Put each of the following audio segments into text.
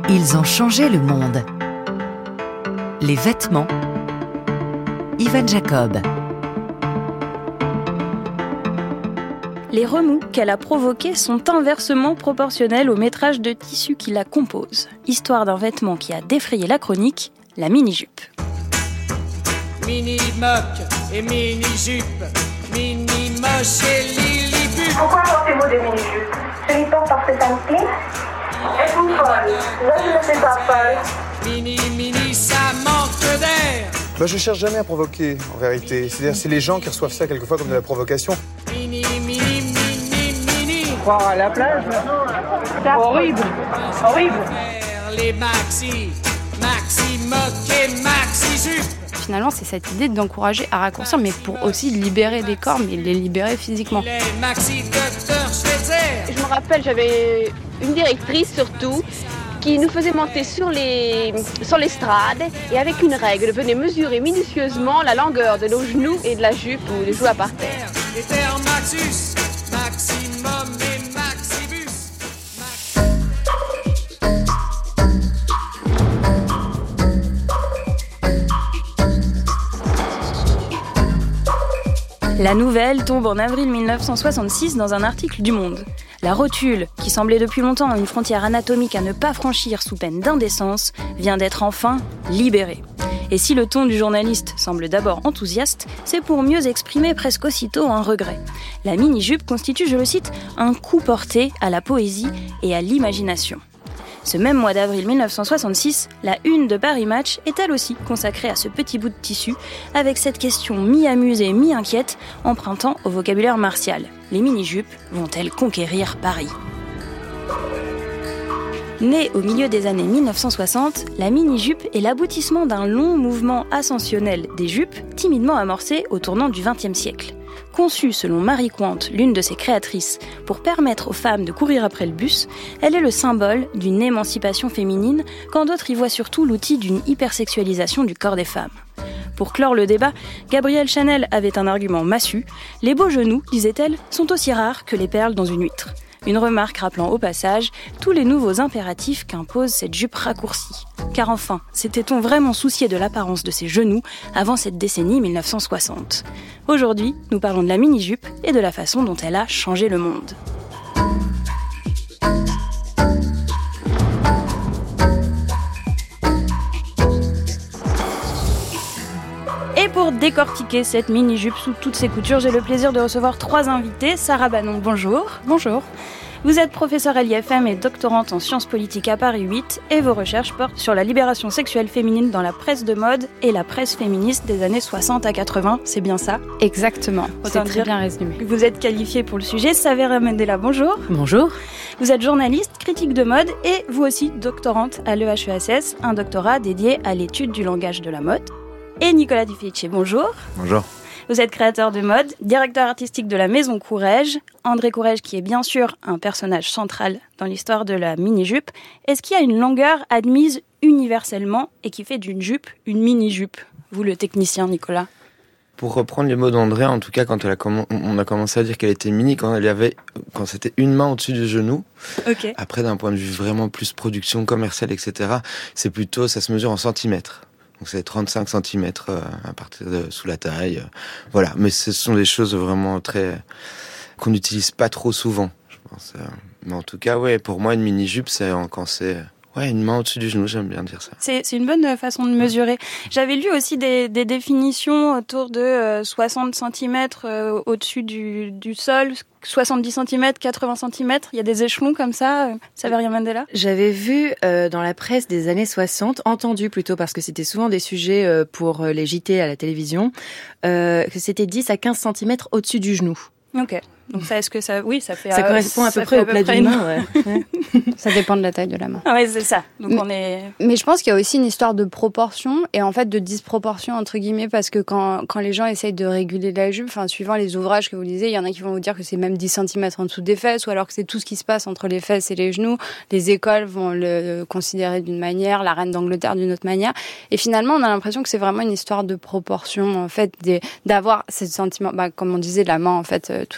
Ils ont changé le monde. Les vêtements. Ivan Jacob. Les remous qu'elle a provoqués sont inversement proportionnels au métrage de tissu qui la compose. Histoire d'un vêtement qui a défrayé la chronique, la mini-jupe. Mini-moc et mini-jupe, mini-moche et lili-bupe. Pourquoi portez-vous des mini-jupes? Je les porte parce que ça me plaît. Êtes-vous folle? Je ne suis pas folle. Mini, ça manque d'air. Je cherche jamais à provoquer, en vérité. C'est-à-dire, c'est les gens qui reçoivent ça quelquefois comme de la provocation. Mini. Croire à la plage, horrible. Les maxi moc et maxi jupe. Finalement, c'est cette idée d'encourager à raccourcir, mais pour aussi libérer des corps, mais les libérer physiquement. Les maxi docteur Schweitzer. Je me rappelle, j'avais une directrice surtout qui nous faisait monter sur l'estrade et avec une règle venait mesurer minutieusement la longueur de nos genoux et de la jupe ou des joues à par terre. Les terres maxus, maximum et maxibus. La nouvelle tombe en avril 1966 dans un article du Monde. La rotule, qui semblait depuis longtemps une frontière anatomique à ne pas franchir sous peine d'indécence, vient d'être enfin libérée. Et si le ton du journaliste semble d'abord enthousiaste, c'est pour mieux exprimer presque aussitôt un regret. La mini-jupe constitue, je le cite, un coup porté à la poésie et à l'imagination. Ce même mois d'avril 1966, la une de Paris Match est elle aussi consacrée à ce petit bout de tissu, avec cette question mi-amusée, mi-inquiète, empruntant au vocabulaire martial. Les mini-jupes vont-elles conquérir Paris ? Née au milieu des années 1960, la mini-jupe est l'aboutissement d'un long mouvement ascensionnel des jupes, timidement amorcé au tournant du XXe siècle. Conçue selon Marie Quant, l'une de ses créatrices, pour permettre aux femmes de courir après le bus, elle est le symbole d'une émancipation féminine, quand d'autres y voient surtout l'outil d'une hypersexualisation du corps des femmes. Pour clore le débat, Gabrielle Chanel avait un argument massu. « Les beaux genoux, disait-elle, sont aussi rares que les perles dans une huître ». Une remarque rappelant au passage tous les nouveaux impératifs qu'impose cette jupe raccourcie. Car enfin, s'était-on vraiment soucié de l'apparence de ses genoux avant cette décennie 1960 ? Aujourd'hui, nous parlons de la mini-jupe et de la façon dont elle a changé le monde. Et pour décortiquer cette mini-jupe sous toutes ses coutures, j'ai le plaisir de recevoir 3 invités. Sarah Banon, bonjour. Bonjour. Vous êtes professeure à l'IFM et doctorante en sciences politiques à Paris 8 et vos recherches portent sur la libération sexuelle féminine dans la presse de mode et la presse féministe des années 60 à 80, c'est bien ça ? Exactement, c'est très bien résumé. Vous êtes qualifiée pour le sujet. Savera Mendela, bonjour. Bonjour. Vous êtes journaliste, critique de mode et vous aussi doctorante à l'EHESS, un doctorat dédié à l'étude du langage de la mode. Et Nicolas Di Felice, bonjour. Bonjour. Vous êtes créateur de mode, directeur artistique de la Maison Courrèges. André Courrèges, qui est bien sûr un personnage central dans l'histoire de la mini-jupe. Est-ce qu'il y a une longueur admise universellement et qui fait d'une jupe une mini-jupe ? Vous, le technicien, Nicolas. Pour reprendre les mots d'André, en tout cas, quand on a commencé à dire qu'elle était mini, quand c'était une main au-dessus du genou. Okay. Après, d'un point de vue vraiment plus production commerciale, etc., c'est plutôt, ça se mesure en centimètres. Donc c'est 35 cm à partir de sous la taille. Voilà, mais ce sont des choses vraiment qu'on n'utilise pas trop souvent, je pense. Mais en tout cas, ouais, pour moi, une mini-jupe, c'est quand c'est une main au-dessus du genou, j'aime bien dire ça. C'est une bonne façon de mesurer. J'avais lu aussi des définitions autour de 60 cm au-dessus du sol, 70 cm, 80 cm, il y a des échelons comme ça, Saveria Mendela ? J'avais vu dans la presse des années 60, entendu plutôt parce que c'était souvent des sujets pour les JT à la télévision, que c'était 10 à 15 cm au-dessus du genou. Ok. Donc ça, est-ce que ça... Oui, ça fait... Ça correspond à peu près au plat d'une main, ouais. Ça dépend de la taille de la main. Ah oui, c'est ça. Donc on est... Mais je pense qu'il y a aussi une histoire de proportion et en fait de disproportion entre guillemets parce que quand les gens essayent de réguler la jupe, enfin suivant les ouvrages que vous lisez, il y en a qui vont vous dire que c'est même 10 cm en dessous des fesses ou alors que c'est tout ce qui se passe entre les fesses et les genoux. Les écoles vont le considérer d'une manière, la reine d'Angleterre d'une autre manière. Et finalement, on a l'impression que c'est vraiment une histoire de proportion en fait, d'avoir ce sentiment, comme on disait, la main en fait, toutes les mains de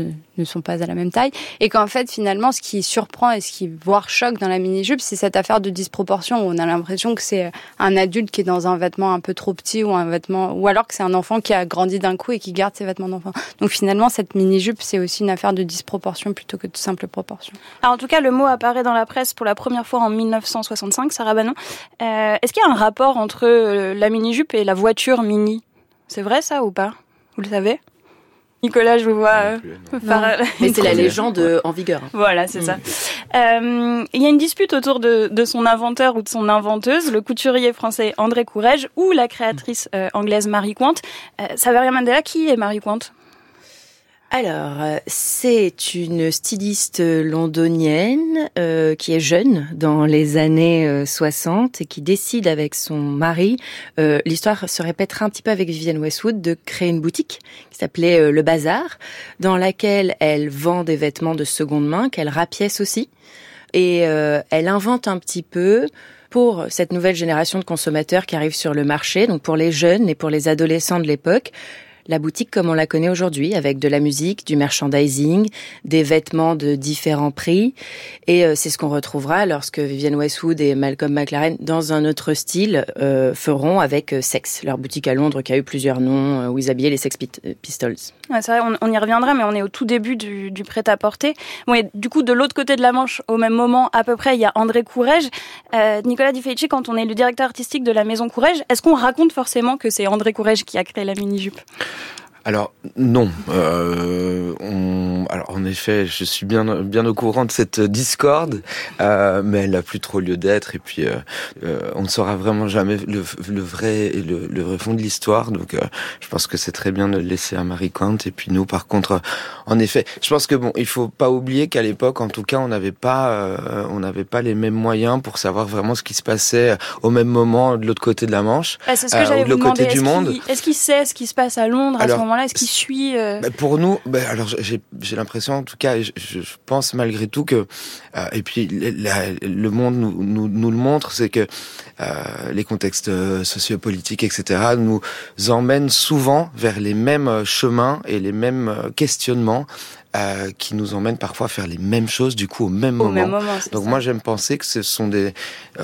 ne sont pas à la même taille. Et qu'en fait, finalement, ce qui surprend et ce qui, voire choque dans la mini-jupe, c'est cette affaire de disproportion où on a l'impression que c'est un adulte qui est dans un vêtement un peu trop petit ou alors que c'est un enfant qui a grandi d'un coup et qui garde ses vêtements d'enfant. Donc finalement, cette mini-jupe, c'est aussi une affaire de disproportion plutôt que de simple proportion. Alors, en tout cas, le mot apparaît dans la presse pour la première fois en 1965, Sarah Banon. Est-ce qu'il y a un rapport entre la mini-jupe et la voiture mini ? C'est vrai ça ou pas ? Vous le savez ? Nicolas, je vous vois mais c'est la légende en vigueur. Voilà, c'est ça. Il y a une dispute autour de son inventeur ou de son inventeuse, le couturier français André Courrèges ou la créatrice anglaise Marie Quant. Saveria Mandela, qui est Marie Quant ? Alors, c'est une styliste londonienne qui est jeune dans les années 60 et qui décide avec son mari, l'histoire se répétera un petit peu avec Vivienne Westwood, de créer une boutique qui s'appelait Le Bazar, dans laquelle elle vend des vêtements de seconde main, qu'elle rapièce aussi. Et elle invente un petit peu pour cette nouvelle génération de consommateurs qui arrive sur le marché, donc pour les jeunes et pour les adolescents de l'époque, la boutique comme on la connaît aujourd'hui, avec de la musique, du merchandising, des vêtements de différents prix. Et c'est ce qu'on retrouvera lorsque Vivienne Westwood et Malcolm McLaren, dans un autre style, feront avec Sex, leur boutique à Londres qui a eu plusieurs noms, où ils habillaient les Sex Pistols. Ouais, c'est vrai, on y reviendra, mais on est au tout début du prêt-à-porter. Bon, et du coup, de l'autre côté de la Manche, au même moment, à peu près, il y a André Courrèges. Nicolas Di Felici, quand on est le directeur artistique de la Maison Courrèges, est-ce qu'on raconte forcément que c'est André Courrèges qui a créé la mini-jupe ? Alors non. Alors en effet, je suis bien au courant de cette discorde, mais elle n'a plus trop lieu d'être. Et puis on ne saura vraiment jamais le vrai fond de l'histoire. Donc je pense que c'est très bien de le laisser à Marie Quant. Et puis nous, par contre, en effet, je pense que il faut pas oublier qu'à l'époque, en tout cas, on n'avait pas les mêmes moyens pour savoir vraiment ce qui se passait au même moment de l'autre côté de la Manche, c'est ce que j'allais ou de l'autre côté du monde. Est-ce qu'il sait ce qui se passe à Londres à ce moment-là? Est-ce qu'il suit Pour nous, alors j'ai l'impression, en tout cas, je pense malgré tout que, et puis le monde nous le montre, c'est que les contextes sociopolitiques, etc., nous emmènent souvent vers les mêmes chemins et les mêmes questionnements. Qui nous emmènent parfois à faire les mêmes choses du coup au même moment. Donc moi j'aime penser que ce sont que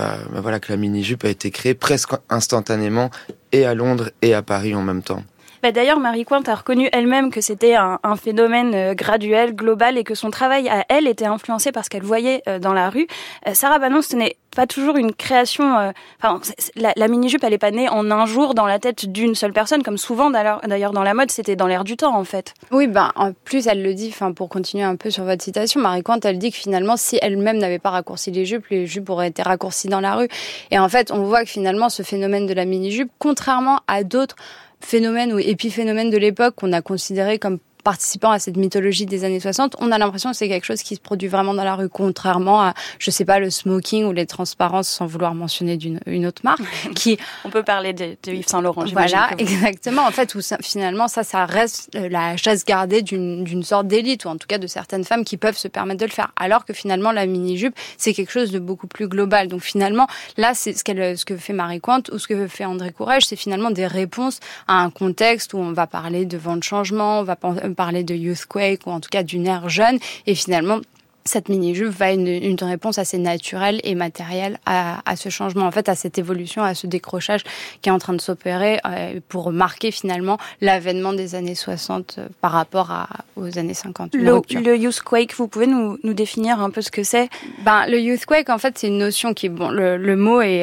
la mini-jupe a été créée presque instantanément et à Londres et à Paris en même temps. D'ailleurs, Marie Quant a reconnu elle-même que c'était un phénomène graduel, global, et que son travail à elle était influencé par ce qu'elle voyait dans la rue. Sarah Banon, ce n'est pas toujours une création... la mini-jupe, elle n'est pas née en un jour dans la tête d'une seule personne, comme souvent d'ailleurs dans la mode, c'était dans l'air du temps, en fait. Oui, en plus, elle le dit, pour continuer un peu sur votre citation, Marie Quant, elle dit que finalement, si elle-même n'avait pas raccourci les jupes auraient été raccourcies dans la rue. Et en fait, on voit que finalement, ce phénomène de la mini-jupe, contrairement à d'autres phénomènes ou épiphénomènes de l'époque qu'on a considérés comme participant à cette mythologie des années 60, on a l'impression que c'est quelque chose qui se produit vraiment dans la rue, contrairement à, je sais pas, le smoking ou les transparences, sans vouloir mentionner une autre marque, qui... On peut parler de Yves Saint Laurent, Voilà, exactement. En fait, où finalement, ça reste la chasse gardée d'une sorte d'élite, ou en tout cas de certaines femmes qui peuvent se permettre de le faire. Alors que finalement, la mini-jupe, c'est quelque chose de beaucoup plus global. Donc finalement, là, c'est ce que fait Marie Quant ou ce que fait André Courrèges, c'est finalement des réponses à un contexte où on va parler de vent de changement, on va parler de youthquake ou en tout cas d'une ère jeune, et finalement cette mini-jupe va une réponse assez naturelle et matérielle à ce changement, en fait, à cette évolution, à ce décrochage qui est en train de s'opérer pour marquer finalement l'avènement des années 60 par rapport aux années 50. Le youthquake, vous pouvez nous définir un peu ce que c'est ? Le youthquake, en fait, c'est une notion qui, le mot est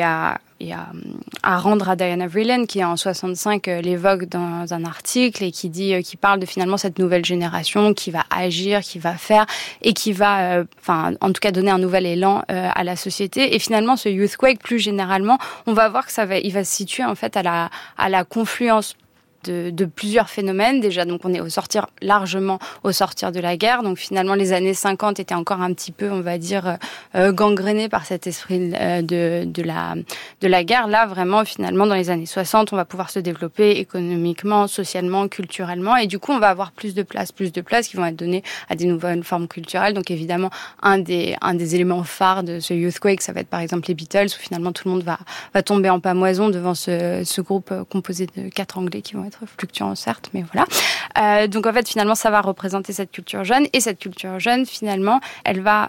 à rendre à Diana Vreeland, qui en 65 l'évoque dans un article et qui parle de finalement cette nouvelle génération qui va agir, qui va faire et qui va, en tout cas donner un nouvel élan à la société. Et finalement, ce youthquake, plus généralement, on va voir que il va se situer en fait à la confluence de plusieurs phénomènes. Déjà, donc on est largement au sortir de la guerre. Donc finalement, les années 50 étaient encore un petit peu, on va dire, gangrénées par cet esprit de la guerre. Là, vraiment, finalement, dans les années 60, on va pouvoir se développer économiquement, socialement, culturellement. Et du coup, on va avoir plus de places qui vont être données à des nouvelles formes culturelles. Donc évidemment, un des éléments phares de ce youthquake, ça va être par exemple les Beatles, où finalement tout le monde va tomber en pamoison devant ce groupe composé de 4 Anglais qui vont être fluctuant certes, mais voilà. Donc en fait, finalement, ça va représenter cette culture jeune, et cette culture jeune, finalement, elle va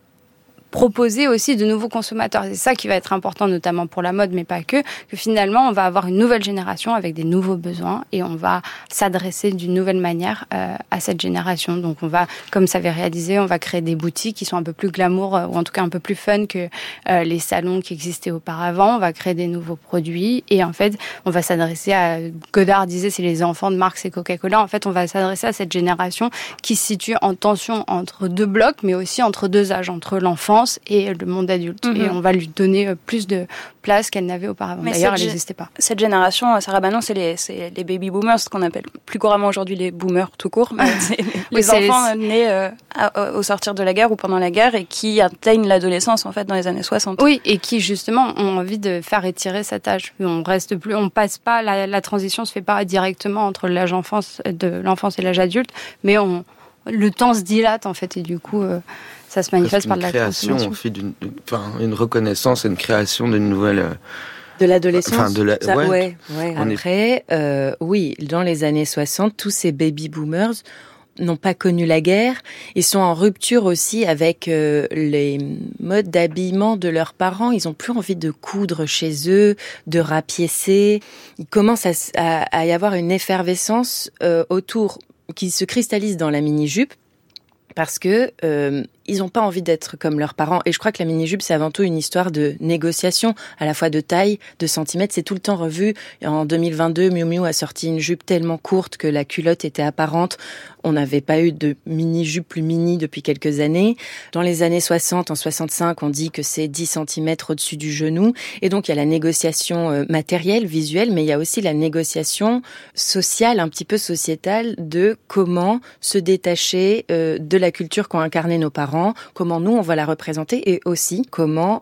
proposer aussi de nouveaux consommateurs. C'est ça qui va être important, notamment pour la mode, mais pas que finalement, on va avoir une nouvelle génération avec des nouveaux besoins et on va s'adresser d'une nouvelle manière à cette génération. Donc, on va, comme ça avait réalisé, on va créer des boutiques qui sont un peu plus glamour ou en tout cas un peu plus fun que les salons qui existaient auparavant. On va créer des nouveaux produits et en fait, on va s'adresser à, Godard disait, c'est les enfants de Marx et Coca-Cola. En fait, on va s'adresser à cette génération qui se situe en tension entre deux blocs, mais aussi entre deux âges, entre l'enfance et le monde adulte. Et on va lui donner plus de place qu'elle n'avait auparavant. Mais d'ailleurs, elle n'existait pas. Cette génération, Sarah Banon, c'est les baby boomers, ce qu'on appelle plus couramment aujourd'hui les boomers tout court. Mais c'est les enfants nés au sortir de la guerre ou pendant la guerre et qui atteignent l'adolescence en fait dans les années 60. Oui, et qui justement ont envie de faire étirer cet âge. On passe pas, la transition se fait pas directement entre l'âge de l'enfance et l'âge adulte, mais le temps se dilate en fait et du coup ça se manifeste par de la création, on fait une reconnaissance et une création d'une nouvelle de l'adolescence. Ouais. Après, oui, dans les années 60, tous ces baby boomers n'ont pas connu la guerre. Ils sont en rupture aussi avec les modes d'habillement de leurs parents. Ils ont plus envie de coudre chez eux, de rapiécer. Il commence à y avoir une effervescence autour qui se cristallise dans la mini-jupe parce que ils n'ont pas envie d'être comme leurs parents. Et je crois que la mini-jupe, c'est avant tout une histoire de négociation, à la fois de taille, de centimètres. C'est tout le temps revu. En 2022, Miu Miu a sorti une jupe tellement courte que la culotte était apparente. On n'avait pas eu de mini-jupe plus mini depuis quelques années. Dans les années 60, en 65, on dit que c'est 10 centimètres au-dessus du genou. Et donc, il y a la négociation matérielle, visuelle, mais il y a aussi la négociation sociale, un petit peu sociétale, de comment se détacher de la culture qu'ont incarné nos parents, comment nous on va la représenter et aussi comment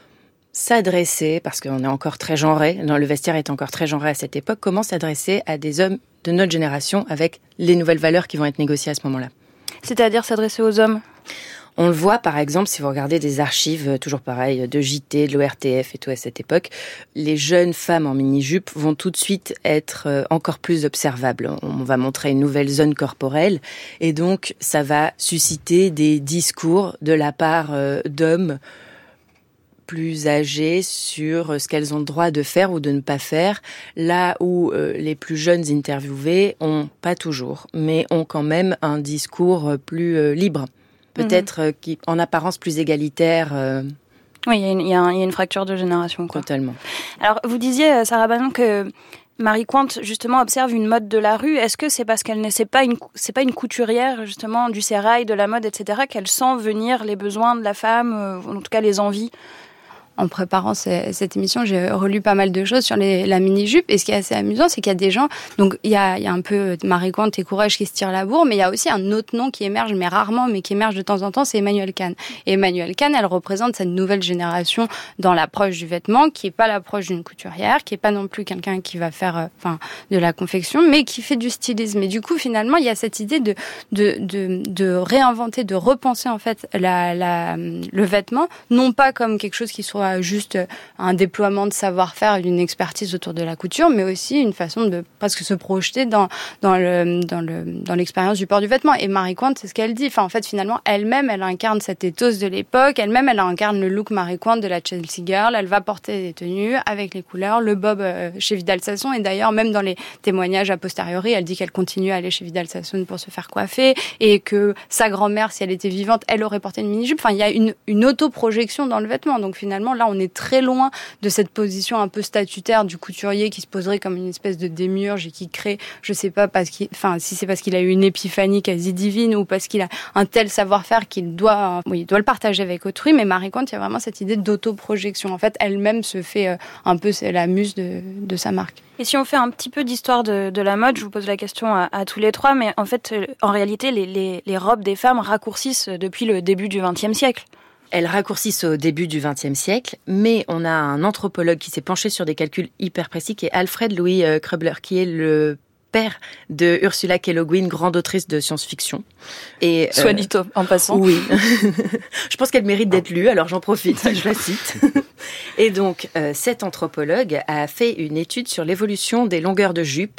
s'adresser, parce qu'on est encore très genré, le vestiaire est encore très genré à cette époque, comment s'adresser à des hommes de notre génération avec les nouvelles valeurs qui vont être négociées à ce moment-là. C'est-à-dire s'adresser aux hommes ? On le voit, par exemple, si vous regardez des archives, toujours pareil, de JT, de l'ORTF et tout à cette époque, les jeunes femmes en mini-jupe vont tout de suite être encore plus observables. On va montrer une nouvelle zone corporelle et donc ça va susciter des discours de la part d'hommes plus âgées sur ce qu'elles ont le droit de faire ou de ne pas faire, là où les plus jeunes interviewés ont, pas toujours, mais ont quand même un discours plus libre. Peut-être en apparence plus égalitaire. Oui, il y a une fracture de génération. Quoi. Totalement. Alors, vous disiez, Sarah Banon, que Marie Quant, justement, observe une mode de la rue. Est-ce que c'est parce qu'elle c'est pas une couturière, justement, du sérail, de la mode, etc., qu'elle sent venir les besoins de la femme, en tout cas les envies ? En préparant cette émission, j'ai relu pas mal de choses sur la mini-jupe. Et ce qui est assez amusant, c'est qu'il y a des gens... Donc, il y a un peu Marie Quant et Courrèges qui se tirent la bourre, mais il y a aussi un autre nom qui émerge, mais rarement, mais qui émerge de temps en temps, c'est Emmanuelle Cannes. Et Emmanuelle Cannes, elle représente cette nouvelle génération dans l'approche du vêtement, qui est pas l'approche d'une couturière, qui est pas non plus quelqu'un qui va faire de la confection, mais qui fait du stylisme. Et du coup, finalement, il y a cette idée de réinventer, de repenser, en fait, le vêtement, non pas comme quelque chose qui soit juste un déploiement de savoir-faire et d'une expertise autour de la couture, mais aussi une façon de presque se projeter dans l'expérience du port du vêtement. Et Marie Quant, c'est ce qu'elle dit. En fait, finalement, elle-même, elle incarne cette éthos de l'époque. Elle-même, elle incarne le look Marie Quant de la Chelsea Girl. Elle va porter des tenues avec les couleurs, le bob chez Vidal Sassoon. Et d'ailleurs, même dans les témoignages a posteriori, elle dit qu'elle continue à aller chez Vidal Sassoon pour se faire coiffer et que sa grand-mère, si elle était vivante, elle aurait porté une mini-jupe. Il y a une autoprojection dans le vêtement. Donc finalement, là, on est très loin de cette position un peu statutaire du couturier qui se poserait comme une espèce de démiurge et qui crée, je sais pas, si c'est parce qu'il a eu une épiphanie quasi divine ou parce qu'il a un tel savoir-faire qu'il doit le partager avec autrui. Mais Marie Quant, il y a vraiment cette idée d'autoprojection. En fait, elle-même se fait un peu, c'est la muse de sa marque. Et si on fait un petit peu d'histoire de la mode, je vous pose la question à tous les trois, mais en fait, en réalité, les robes des femmes raccourcissent depuis le début du XXe siècle. Elles raccourcissent au début du XXe siècle, mais on a un anthropologue qui s'est penché sur des calculs hyper précis, qui est Alfred Louis Krubler, qui est le père de Ursula K. Le Guin, grande autrice de science-fiction. Et soit dit en passant. Oui. Je pense qu'elle mérite d'être lue, alors j'en profite, je la cite. Et donc, cet anthropologue a fait une étude sur l'évolution des longueurs de jupe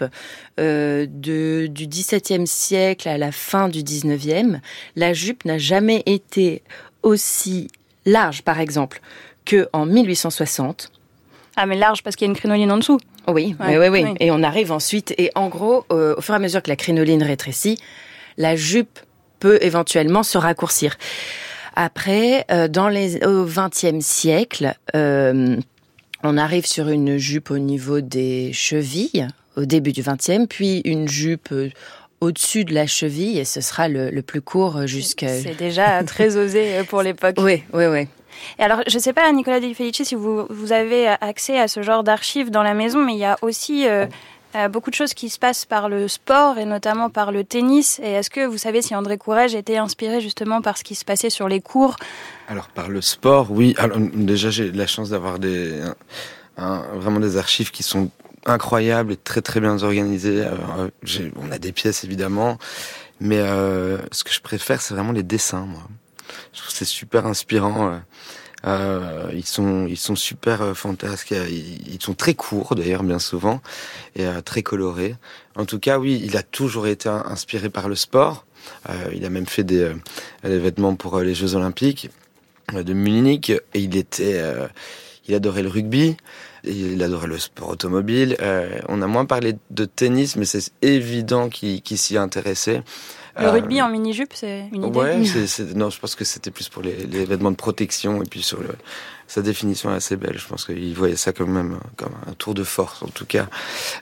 du XVIIe siècle à la fin du XIXe. La jupe n'a jamais été aussi large, par exemple, qu'en 1860. Ah, mais large parce qu'il y a une crinoline en dessous. Oui. Et on arrive ensuite, et en gros, au fur et à mesure que la crinoline rétrécit, la jupe peut éventuellement se raccourcir. Après, au XXe siècle, on arrive sur une jupe au niveau des chevilles, au début du XXe, puis une jupe au-dessus de la cheville, et ce sera le plus court jusqu'à... C'est déjà très osé pour l'époque. Oui. Et alors, je ne sais pas, Nicolas Di Felice, si vous avez accès à ce genre d'archives dans la maison, mais il y a aussi beaucoup de choses qui se passent par le sport et notamment par le tennis. Et est-ce que vous savez si André Courrèges était inspiré justement par ce qui se passait sur les cours ? Alors, par le sport, oui. Alors, déjà, j'ai la chance d'avoir vraiment des archives qui sont incroyables et très très bien organisées. On a des pièces évidemment, mais ce que je préfère, c'est vraiment les dessins, moi. Je trouve que c'est super inspirant. Ils sont super fantasques. Ils sont très courts d'ailleurs bien souvent et très colorés. En tout cas, oui, il a toujours été inspiré par le sport. Il a même fait des vêtements pour les Jeux Olympiques de Munich et il adorait le rugby. Il adorait le sport automobile. On a moins parlé de tennis, mais c'est évident qu'il s'y intéressait. Le rugby en mini-jupe, c'est une idée. Ouais, non, je pense que c'était plus pour les vêtements de protection et puis sa définition est assez belle. Je pense qu'il voyait ça quand même comme un tour de force, en tout cas.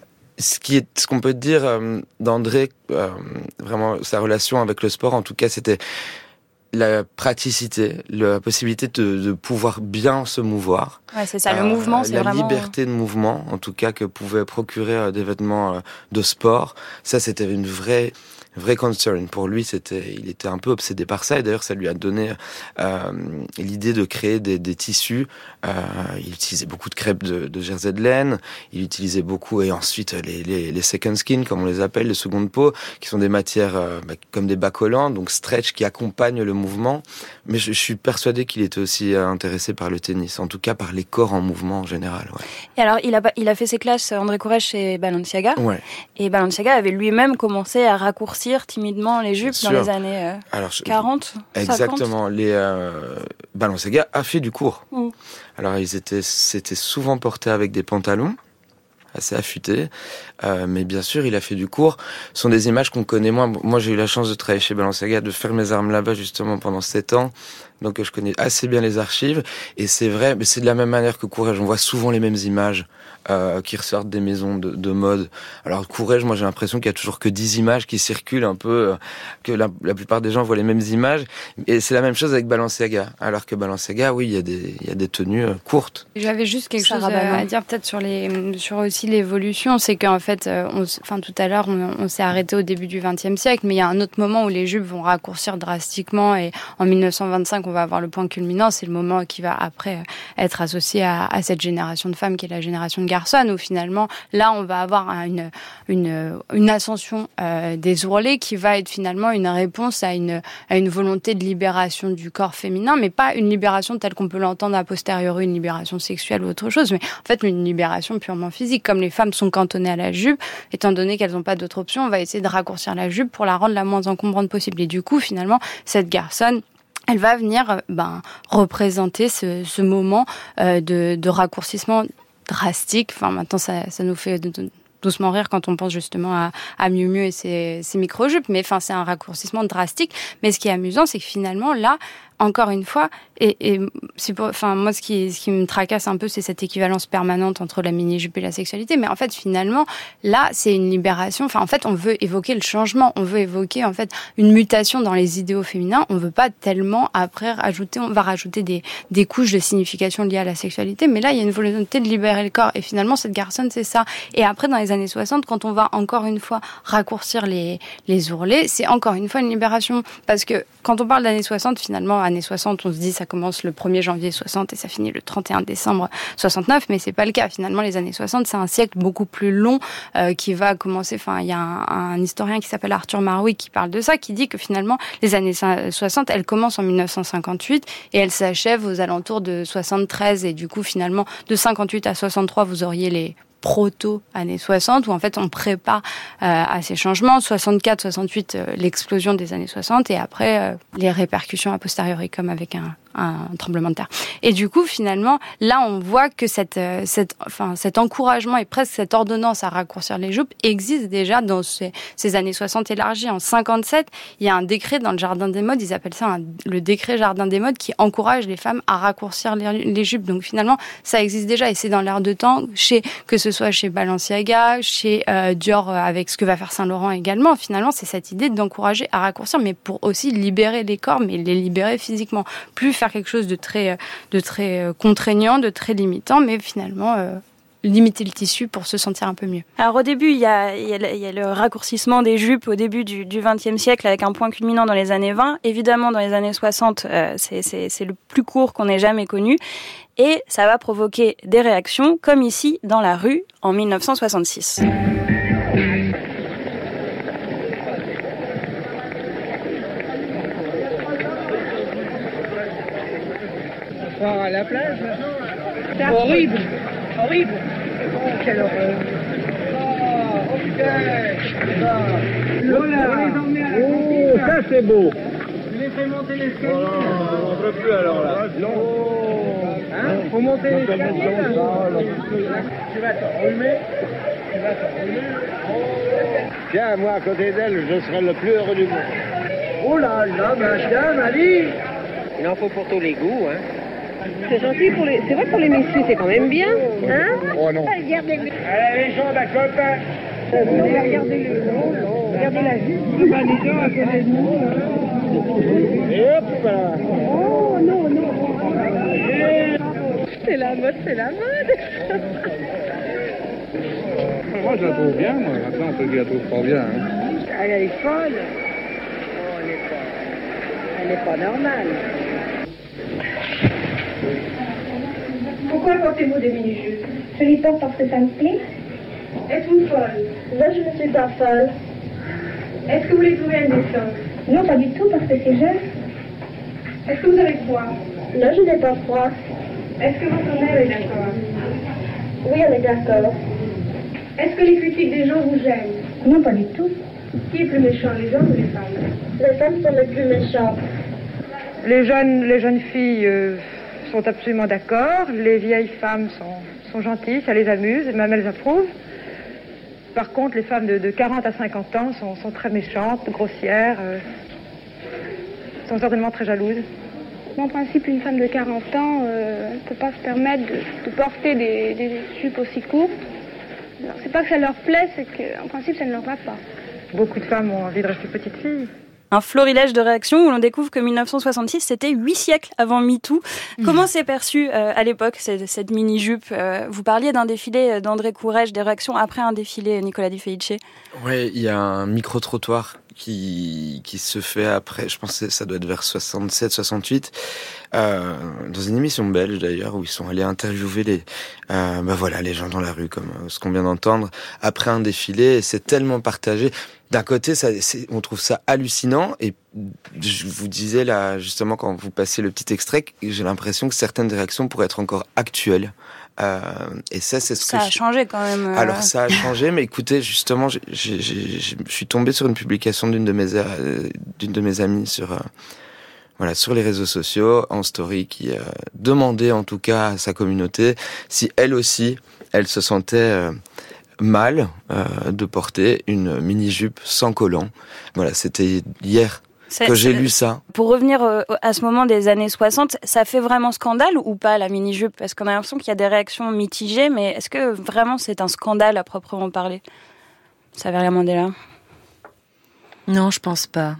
Ce qu'on peut dire d'André, vraiment sa relation avec le sport, en tout cas, c'était la praticité, la possibilité de pouvoir bien se mouvoir. Ouais, c'est ça, le mouvement, c'est vraiment... La liberté de mouvement, en tout cas, que pouvaient procurer des vêtements de sport. Ça, c'était une vraie concern. Pour lui, il était un peu obsédé par ça. Et d'ailleurs, ça lui a donné l'idée de créer des tissus. Il utilisait beaucoup de crêpes de jersey de laine. Il utilisait beaucoup, et ensuite, les second skin, comme on les appelle, les secondes peaux, qui sont des matières comme des bas collants, donc stretch, qui accompagnent le mouvement. Mais je suis persuadé qu'il était aussi intéressé par le tennis. En tout cas, par les corps en mouvement en général. Ouais. Et alors, il a fait ses classes, André Courrèges, chez Balenciaga. Ouais. Et Balenciaga avait lui-même commencé à raccourcir timidement les jupes dans les années 40, exactement. 50. Balenciaga a fait du court. Alors, c'était souvent porté avec des pantalons assez affûtés, mais bien sûr, il a fait du court. Ce sont des images qu'on connaît moins. Moi, j'ai eu la chance de travailler chez Balenciaga, de faire mes armes là-bas justement pendant 7 ans. Donc, je connais assez bien les archives. Et c'est vrai, mais c'est de la même manière que Courrèges. On voit souvent les mêmes images qui ressortent des maisons de mode. Alors, Courrèges, moi, j'ai l'impression qu'il y a toujours que 10 images qui circulent un peu, que la plupart des gens voient les mêmes images. Et c'est la même chose avec Balenciaga. Alors que Balenciaga, oui, il y a des tenues courtes. J'avais juste quelque chose à dire peut-être sur aussi l'évolution. C'est qu'en fait, tout à l'heure, on s'est arrêté au début du XXe siècle, mais il y a un autre moment où les jupes vont raccourcir drastiquement. Et en 1925, on va avoir le point culminant. C'est le moment qui va après être associé à cette génération de femmes qui est la génération de garçons, où finalement, là, on va avoir une ascension des ourlets qui va être finalement une réponse à une volonté de libération du corps féminin, mais pas une libération telle qu'on peut l'entendre a posteriori, une libération sexuelle ou autre chose, mais en fait une libération purement physique. Comme les femmes sont cantonnées à la jupe, étant donné qu'elles n'ont pas d'autre option, on va essayer de raccourcir la jupe pour la rendre la moins encombrante possible. Et du coup, finalement, cette garçonne, elle va venir représenter ce moment de raccourcissement drastique. Enfin, maintenant, ça nous fait doucement rire quand on pense justement à Miu Miu et ses micro-jupes. Mais enfin, c'est un raccourcissement drastique. Mais ce qui est amusant, c'est que finalement, là, encore une fois, et c'est moi, ce qui me tracasse un peu, c'est cette équivalence permanente entre la mini-jupe et la sexualité. Mais en fait, finalement, là, c'est une libération. Enfin, en fait, on veut évoquer le changement. On veut évoquer, en fait, une mutation dans les idéaux féminins. On veut pas tellement, après, on va rajouter des couches de signification liées à la sexualité. Mais là, il y a une volonté de libérer le corps. Et finalement, cette garçonne, c'est ça. Et après, dans les années 60, quand on va encore une fois raccourcir les ourlets, c'est encore une fois une libération. Parce que quand on parle d'années 60, finalement, années 60, on se dit ça commence le 1er janvier 60 et ça finit le 31 décembre 69, mais c'est pas le cas. Finalement, les années 60, c'est un siècle beaucoup plus long qui va commencer. Enfin, il y a un historien qui s'appelle Arthur Marwick qui parle de ça, qui dit que finalement, les années 60, elles commencent en 1958 et elles s'achèvent aux alentours de 73. Et du coup, finalement, de 58 à 63, vous auriez les proto-années 60, où en fait on prépare à ces changements. 64, 68, l'explosion des années 60, et après les répercussions a posteriori, comme avec un tremblement de terre. Et du coup, finalement, là, on voit que cet encouragement et presque cette ordonnance à raccourcir les jupes existe déjà dans ces années 60 élargies. En 57, il y a un décret dans le Jardin des modes, ils appellent ça le décret Jardin des modes, qui encourage les femmes à raccourcir les jupes. Donc finalement, ça existe déjà, et c'est dans l'air de temps, que ce soit chez Balenciaga, chez Dior, avec ce que va faire Saint-Laurent également. Finalement, c'est cette idée d'encourager à raccourcir, mais pour aussi libérer les corps, mais les libérer physiquement. Plus faire quelque chose de très contraignant, de très limitant, mais finalement limiter le tissu pour se sentir un peu mieux. Alors au début, il y a le raccourcissement des jupes au début du XXe siècle, avec un point culminant dans les années 20. Évidemment, dans les années 60, c'est le plus court qu'on ait jamais connu. Et ça va provoquer des réactions, comme ici, dans la rue, en 1966. À la plage, c'est horrible. Horrible. Oh, quelle horreur. Oh, putain. Oh, ça c'est beau. Je les fais monter l'escalier. Oh, on ne peut plus alors là. Non. Hein? Faut monter l'escalier. Tu vas t'enrhumer. Tiens, moi à côté d'elle, je serai le plus heureux du monde. Oh là là, madame, allez. Il en faut pour tous les goûts, hein. C'est gentil pour les... C'est vrai pour les messieurs, c'est quand même bien, hein? Oh non. Regardez-le. Allez, les gens d'accord. Regardez-le. Regardez la vue. Les gens à côté de nous. Et hop là. Oh non. C'est la mode. Moi, je la trouve bien, moi. Maintenant, ceux qui la trouvent pas bien. Hein. Elle est folle. Oh, elle n'est pas normale. Pourquoi portez-vous des mini-jupes? Je les porte parce que ça me plaît. Êtes-vous folle? Non, je ne suis pas folle. Est-ce que vous les trouvez indécentes? Non, pas du tout, parce que c'est jeune. Est-ce que vous avez froid? Non, je n'ai pas froid. Est-ce que votre mère est d'accord? Oui, elle est d'accord. Est-ce que les critiques des gens vous gênent? Non, pas du tout. Qui est plus méchant, les hommes ou les femmes? Les femmes sont les plus méchantes. Les jeunes filles sont absolument d'accord. Les vieilles femmes sont gentilles, ça les amuse, même elles approuvent. Par contre, les femmes de 40 à 50 ans sont très méchantes, grossières, sont certainement très jalouses. En principe, une femme de 40 ans ne peut pas se permettre de porter des jupes aussi courtes. Alors, c'est pas que ça leur plaît, c'est qu'en principe, ça ne leur va pas. Beaucoup de femmes ont envie de rester petite fille. Un florilège de réactions où l'on découvre que 1966, c'était 8 siècles avant MeToo. Comment s'est perçue à l'époque cette mini-jupe? Vous parliez d'un défilé d'André Courrèges, des réactions après un défilé, Nicolas Di Felice. Oui, il y a un micro-trottoir qui se fait après, je pense que ça doit être vers 67, 68, dans une émission belge d'ailleurs, où ils sont allés interviewer les gens dans la rue, comme ce qu'on vient d'entendre, après un défilé, et c'est tellement partagé. D'un côté, on trouve ça hallucinant, et je vous disais là, justement, quand vous passez le petit extrait, j'ai l'impression que certaines réactions pourraient être encore actuelles. Et ça, c'est ce ça a changé quand même. Alors ça a changé, mais écoutez, justement, je suis tombé sur une publication d'une de mes amies sur les réseaux sociaux, en story, qui demandait en tout cas à sa communauté si elle aussi, elle se sentait mal de porter une mini-jupe sans collant. Voilà, c'était hier que j'ai lu ça. Pour revenir à ce moment des années 60, ça fait vraiment scandale ou pas, la mini-jupe? Parce qu'on a l'impression qu'il y a des réactions mitigées, mais est-ce que vraiment c'est un scandale à proprement parler? Saveria Mandela? Non, je pense pas.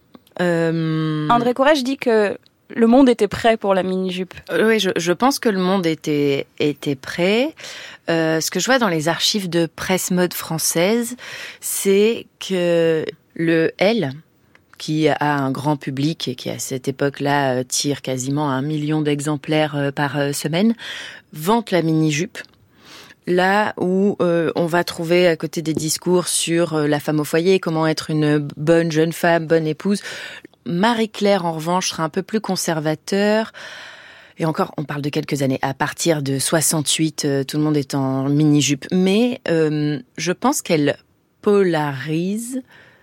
André Courrèges dit que le monde était prêt pour la mini-jupe. Oui, je pense que le monde était prêt. Ce que je vois dans les archives de presse mode française, c'est que le L, qui a un grand public et qui à cette époque-là tire quasiment 1 million d'exemplaires par semaine, vante la mini-jupe. Là où on va trouver à côté des discours sur la femme au foyer, comment être une bonne jeune femme, bonne épouse. Marie-Claire, en revanche, sera un peu plus conservateur. Et encore, on parle de quelques années. À partir de 68, tout le monde est en mini-jupe. Mais je pense qu'elle polarise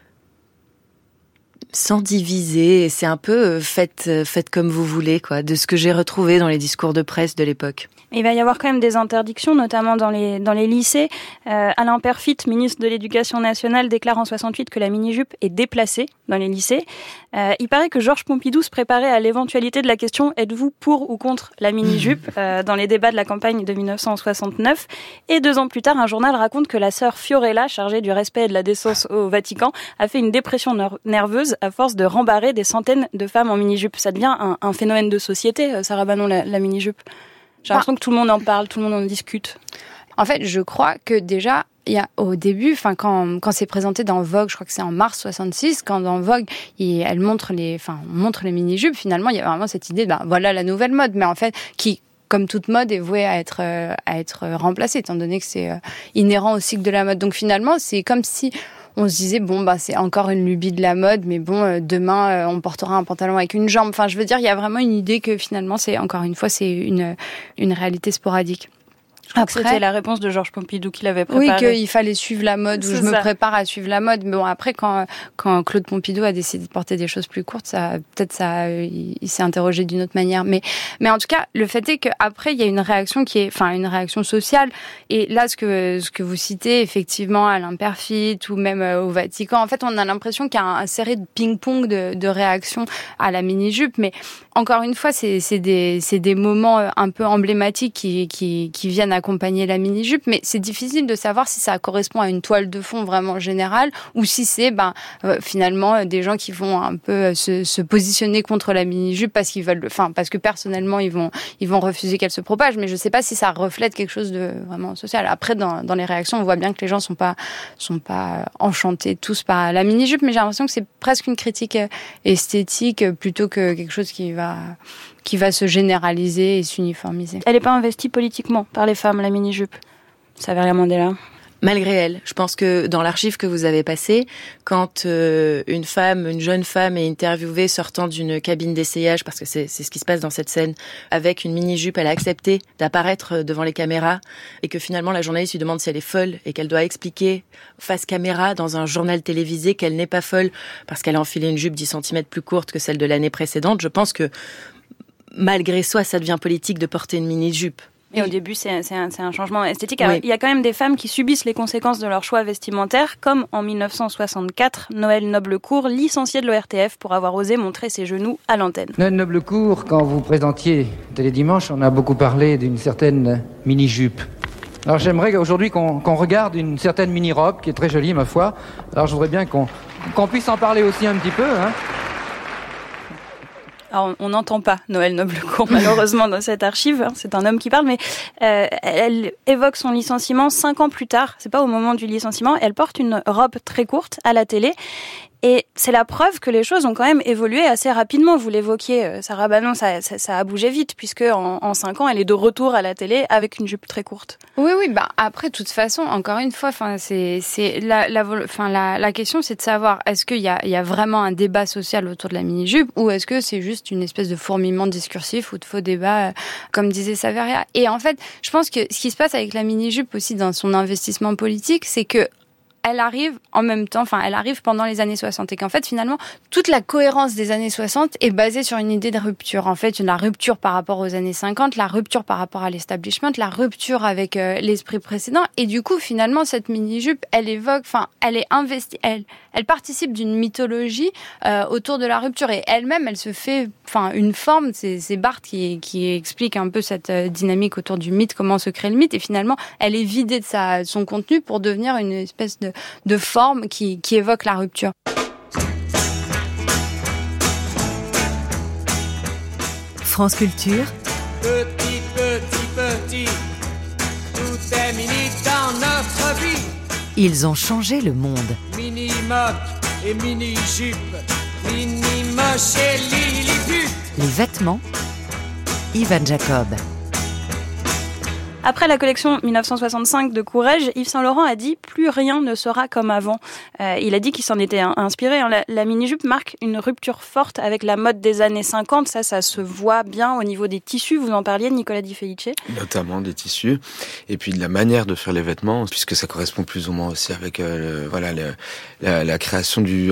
sans diviser. C'est un peu faites comme vous voulez, quoi, de ce que j'ai retrouvé dans les discours de presse de l'époque. Il va y avoir quand même des interdictions, notamment dans les lycées. Alain Peyrefitte, ministre de l'Éducation nationale, déclare en 68 que la mini-jupe est déplacée dans les lycées. Il paraît que Georges Pompidou se préparait à l'éventualité de la question « Êtes-vous pour ou contre la mini-jupe ?» dans les débats de la campagne de 1969. Et 2 ans plus tard, un journal raconte que la sœur Fiorella, chargée du respect et de la décence au Vatican, a fait une dépression nerveuse à force de rembarrer des centaines de femmes en mini-jupe. Ça devient un phénomène de société, Sarah Banon, la mini-jupe. J'ai l'impression que tout le monde en parle, tout le monde en discute. En fait, je crois que déjà, il y a au début, quand c'est présenté dans Vogue, je crois que c'est en mars 66, quand dans Vogue, elle montre les mini-jupes, finalement, il y a vraiment cette idée, voilà la nouvelle mode, mais en fait, qui, comme toute mode, est vouée à être remplacée, étant donné que c'est inhérent au cycle de la mode. Donc finalement, c'est comme si on se disait, c'est encore une lubie de la mode, mais demain, on portera un pantalon avec une jambe. Enfin, je veux dire, il y a vraiment une idée que finalement, encore une fois, c'est une réalité sporadique. Après, c'était la réponse de Georges Pompidou qui l'avait préparé. Oui, qu'il fallait suivre la mode, ou je me prépare à suivre la mode. Mais bon, après, quand Claude Pompidou a décidé de porter des choses plus courtes, il s'est interrogé d'une autre manière. Mais en tout cas, le fait est qu'après, il y a une réaction une réaction sociale. Et là, ce que vous citez, effectivement, Alain Peyrefitte, ou même au Vatican, en fait, on a l'impression qu'il y a un série de ping-pong de réactions à la mini-jupe. Mais encore une fois, c'est des moments un peu emblématiques qui viennent accompagner la mini-jupe, mais c'est difficile de savoir si ça correspond à une toile de fond vraiment générale ou si c'est finalement des gens qui vont un peu se positionner contre la mini-jupe parce que personnellement ils vont refuser qu'elle se propage, mais je sais pas si ça reflète quelque chose de vraiment social. Après, dans les réactions, on voit bien que les gens sont pas enchantés tous par la mini-jupe, mais j'ai l'impression que c'est presque une critique esthétique plutôt que quelque chose qui va se généraliser et s'uniformiser. Elle n'est pas investie politiquement par les femmes, la mini-jupe. Saveria Mandela. Malgré elle, je pense que dans l'archive que vous avez passée, quand une jeune femme est interviewée sortant d'une cabine d'essayage, parce que c'est ce qui se passe dans cette scène, avec une mini-jupe, elle a accepté d'apparaître devant les caméras, et que finalement la journaliste lui demande si elle est folle, et qu'elle doit expliquer face caméra dans un journal télévisé qu'elle n'est pas folle, parce qu'elle a enfilé une jupe 10 cm plus courte que celle de l'année précédente. Je pense que malgré soi, ça devient politique de porter une mini-jupe. Et au début, c'est un changement esthétique. Alors, il y a quand même des femmes qui subissent les conséquences de leur choix vestimentaire, comme en 1964, Noël Noblecourt, licenciée de l'ORTF pour avoir osé montrer ses genoux à l'antenne. Noël Noblecourt, quand vous présentiez Télédimanche, on a beaucoup parlé d'une certaine mini-jupe. Alors j'aimerais aujourd'hui qu'on regarde une certaine mini-robe, qui est très jolie, ma foi. Alors je voudrais bien qu'on puisse en parler aussi un petit peu, hein. Alors, on n'entend pas Noël Noblecourt, malheureusement, dans cette archive. C'est un homme qui parle, mais elle évoque son licenciement 5 ans plus tard. C'est pas au moment du licenciement. Elle porte une robe très courte à la télé. Et c'est la preuve que les choses ont quand même évolué assez rapidement. Vous l'évoquiez, Sarah Banon, ça a bougé vite, puisque en 5 ans, elle est de retour à la télé avec une jupe très courte. Oui. Après, de toute façon, encore une fois, la question, c'est de savoir, est-ce qu'il y a vraiment un débat social autour de la mini-jupe, ou est-ce que c'est juste une espèce de fourmillement discursif ou de faux débat, comme disait Saveria. Et en fait, je pense que ce qui se passe avec la mini-jupe aussi dans son investissement politique, c'est que elle arrive en même temps, elle arrive pendant les années 60 et qu'en fait, finalement, toute la cohérence des années 60 est basée sur une idée de rupture. En fait, la rupture par rapport aux années 50, la rupture par rapport à l'establishment, la rupture avec l'esprit précédent. Et du coup, finalement, cette mini-jupe, elle évoque, elle est investie, elle participe d'une mythologie autour de la rupture. Et elle-même, elle se fait, une forme. C'est Barthes qui explique un peu cette dynamique autour du mythe, comment se crée le mythe. Et finalement, elle est vidée de son contenu pour devenir une espèce de forme qui évoque la rupture. France Culture. Petit, tout est mini dans notre vie. Ils ont changé le monde. Mini-moque et mini-jupe, Lini moche et Lili pu. Les vêtements, Ivan Jacob. Après la collection 1965 de Courrèges, Yves Saint Laurent a dit « Plus rien ne sera comme avant ». Il a dit qu'il s'en était inspiré. La mini-jupe marque une rupture forte avec la mode des années 50. Ça se voit bien au niveau des tissus. Vous en parliez, Nicolas Di Felice. Notamment des tissus. Et puis de la manière de faire les vêtements, puisque ça correspond plus ou moins aussi avec la création du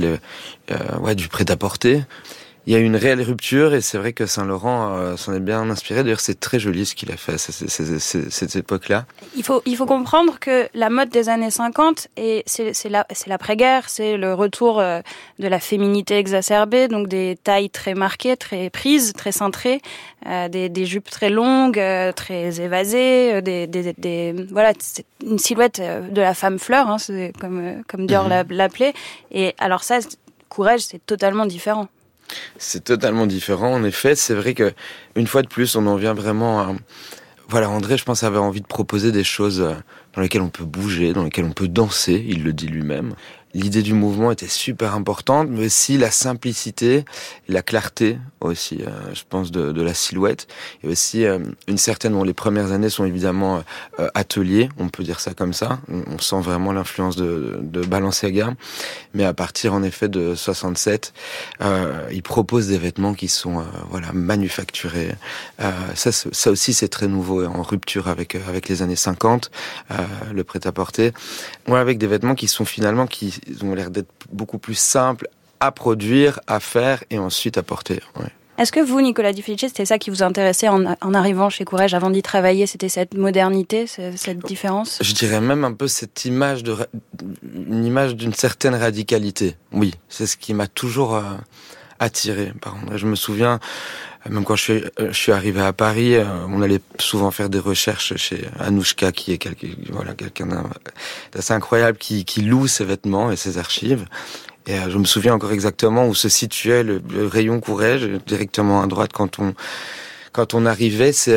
prêt-à-porter. Il y a une réelle rupture et c'est vrai que Saint Laurent s'en est bien inspiré. D'ailleurs, c'est très joli ce qu'il a fait à cette époque-là. Il faut comprendre que la mode des années 50 c'est l'après-guerre, c'est le retour de la féminité exacerbée, donc des tailles très marquées, très prises, très cintrées, des jupes très longues, très évasées, voilà, c'est une silhouette de la femme fleur, hein, c'est comme Dior l'appelait. Et alors ça, Courrèges, c'est totalement différent. C'est totalement différent, en effet. C'est vrai que une fois de plus, on en vient vraiment à... Voilà, André, je pense, avait envie de proposer des choses dans lesquelles on peut bouger, dans lesquelles on peut danser, il le dit lui-même. L'idée du mouvement était super importante, mais aussi la simplicité, la clarté aussi, je pense, de la silhouette. Et aussi une certaine... Bon, les premières années sont évidemment ateliers, on peut dire ça comme ça. On sent vraiment l'influence de Balenciaga. Mais à partir, en effet, de 67, il propose des vêtements qui sont manufacturés. Ça aussi, c'est très nouveau, en rupture avec les années 50, le prêt-à-porter. Avec des vêtements qui sont finalement... Ils ont l'air d'être beaucoup plus simples à produire, à faire et ensuite à porter. Ouais. Est-ce que vous, Nicolas Di Felice, c'était ça qui vous intéressait en arrivant chez Courrèges avant d'y travailler? C'était cette modernité, cette différence? Je dirais même un peu cette image une image d'une certaine radicalité. Oui, c'est ce qui m'a toujours attiré par André. Je me souviens, même quand je suis arrivé à Paris, on allait souvent faire des recherches chez Anouchka, qui est quelqu'un d'assez incroyable, qui loue ses vêtements et ses archives. Et je me souviens encore exactement où se situait le rayon Courrèges, directement à droite quand on arrivait. C'est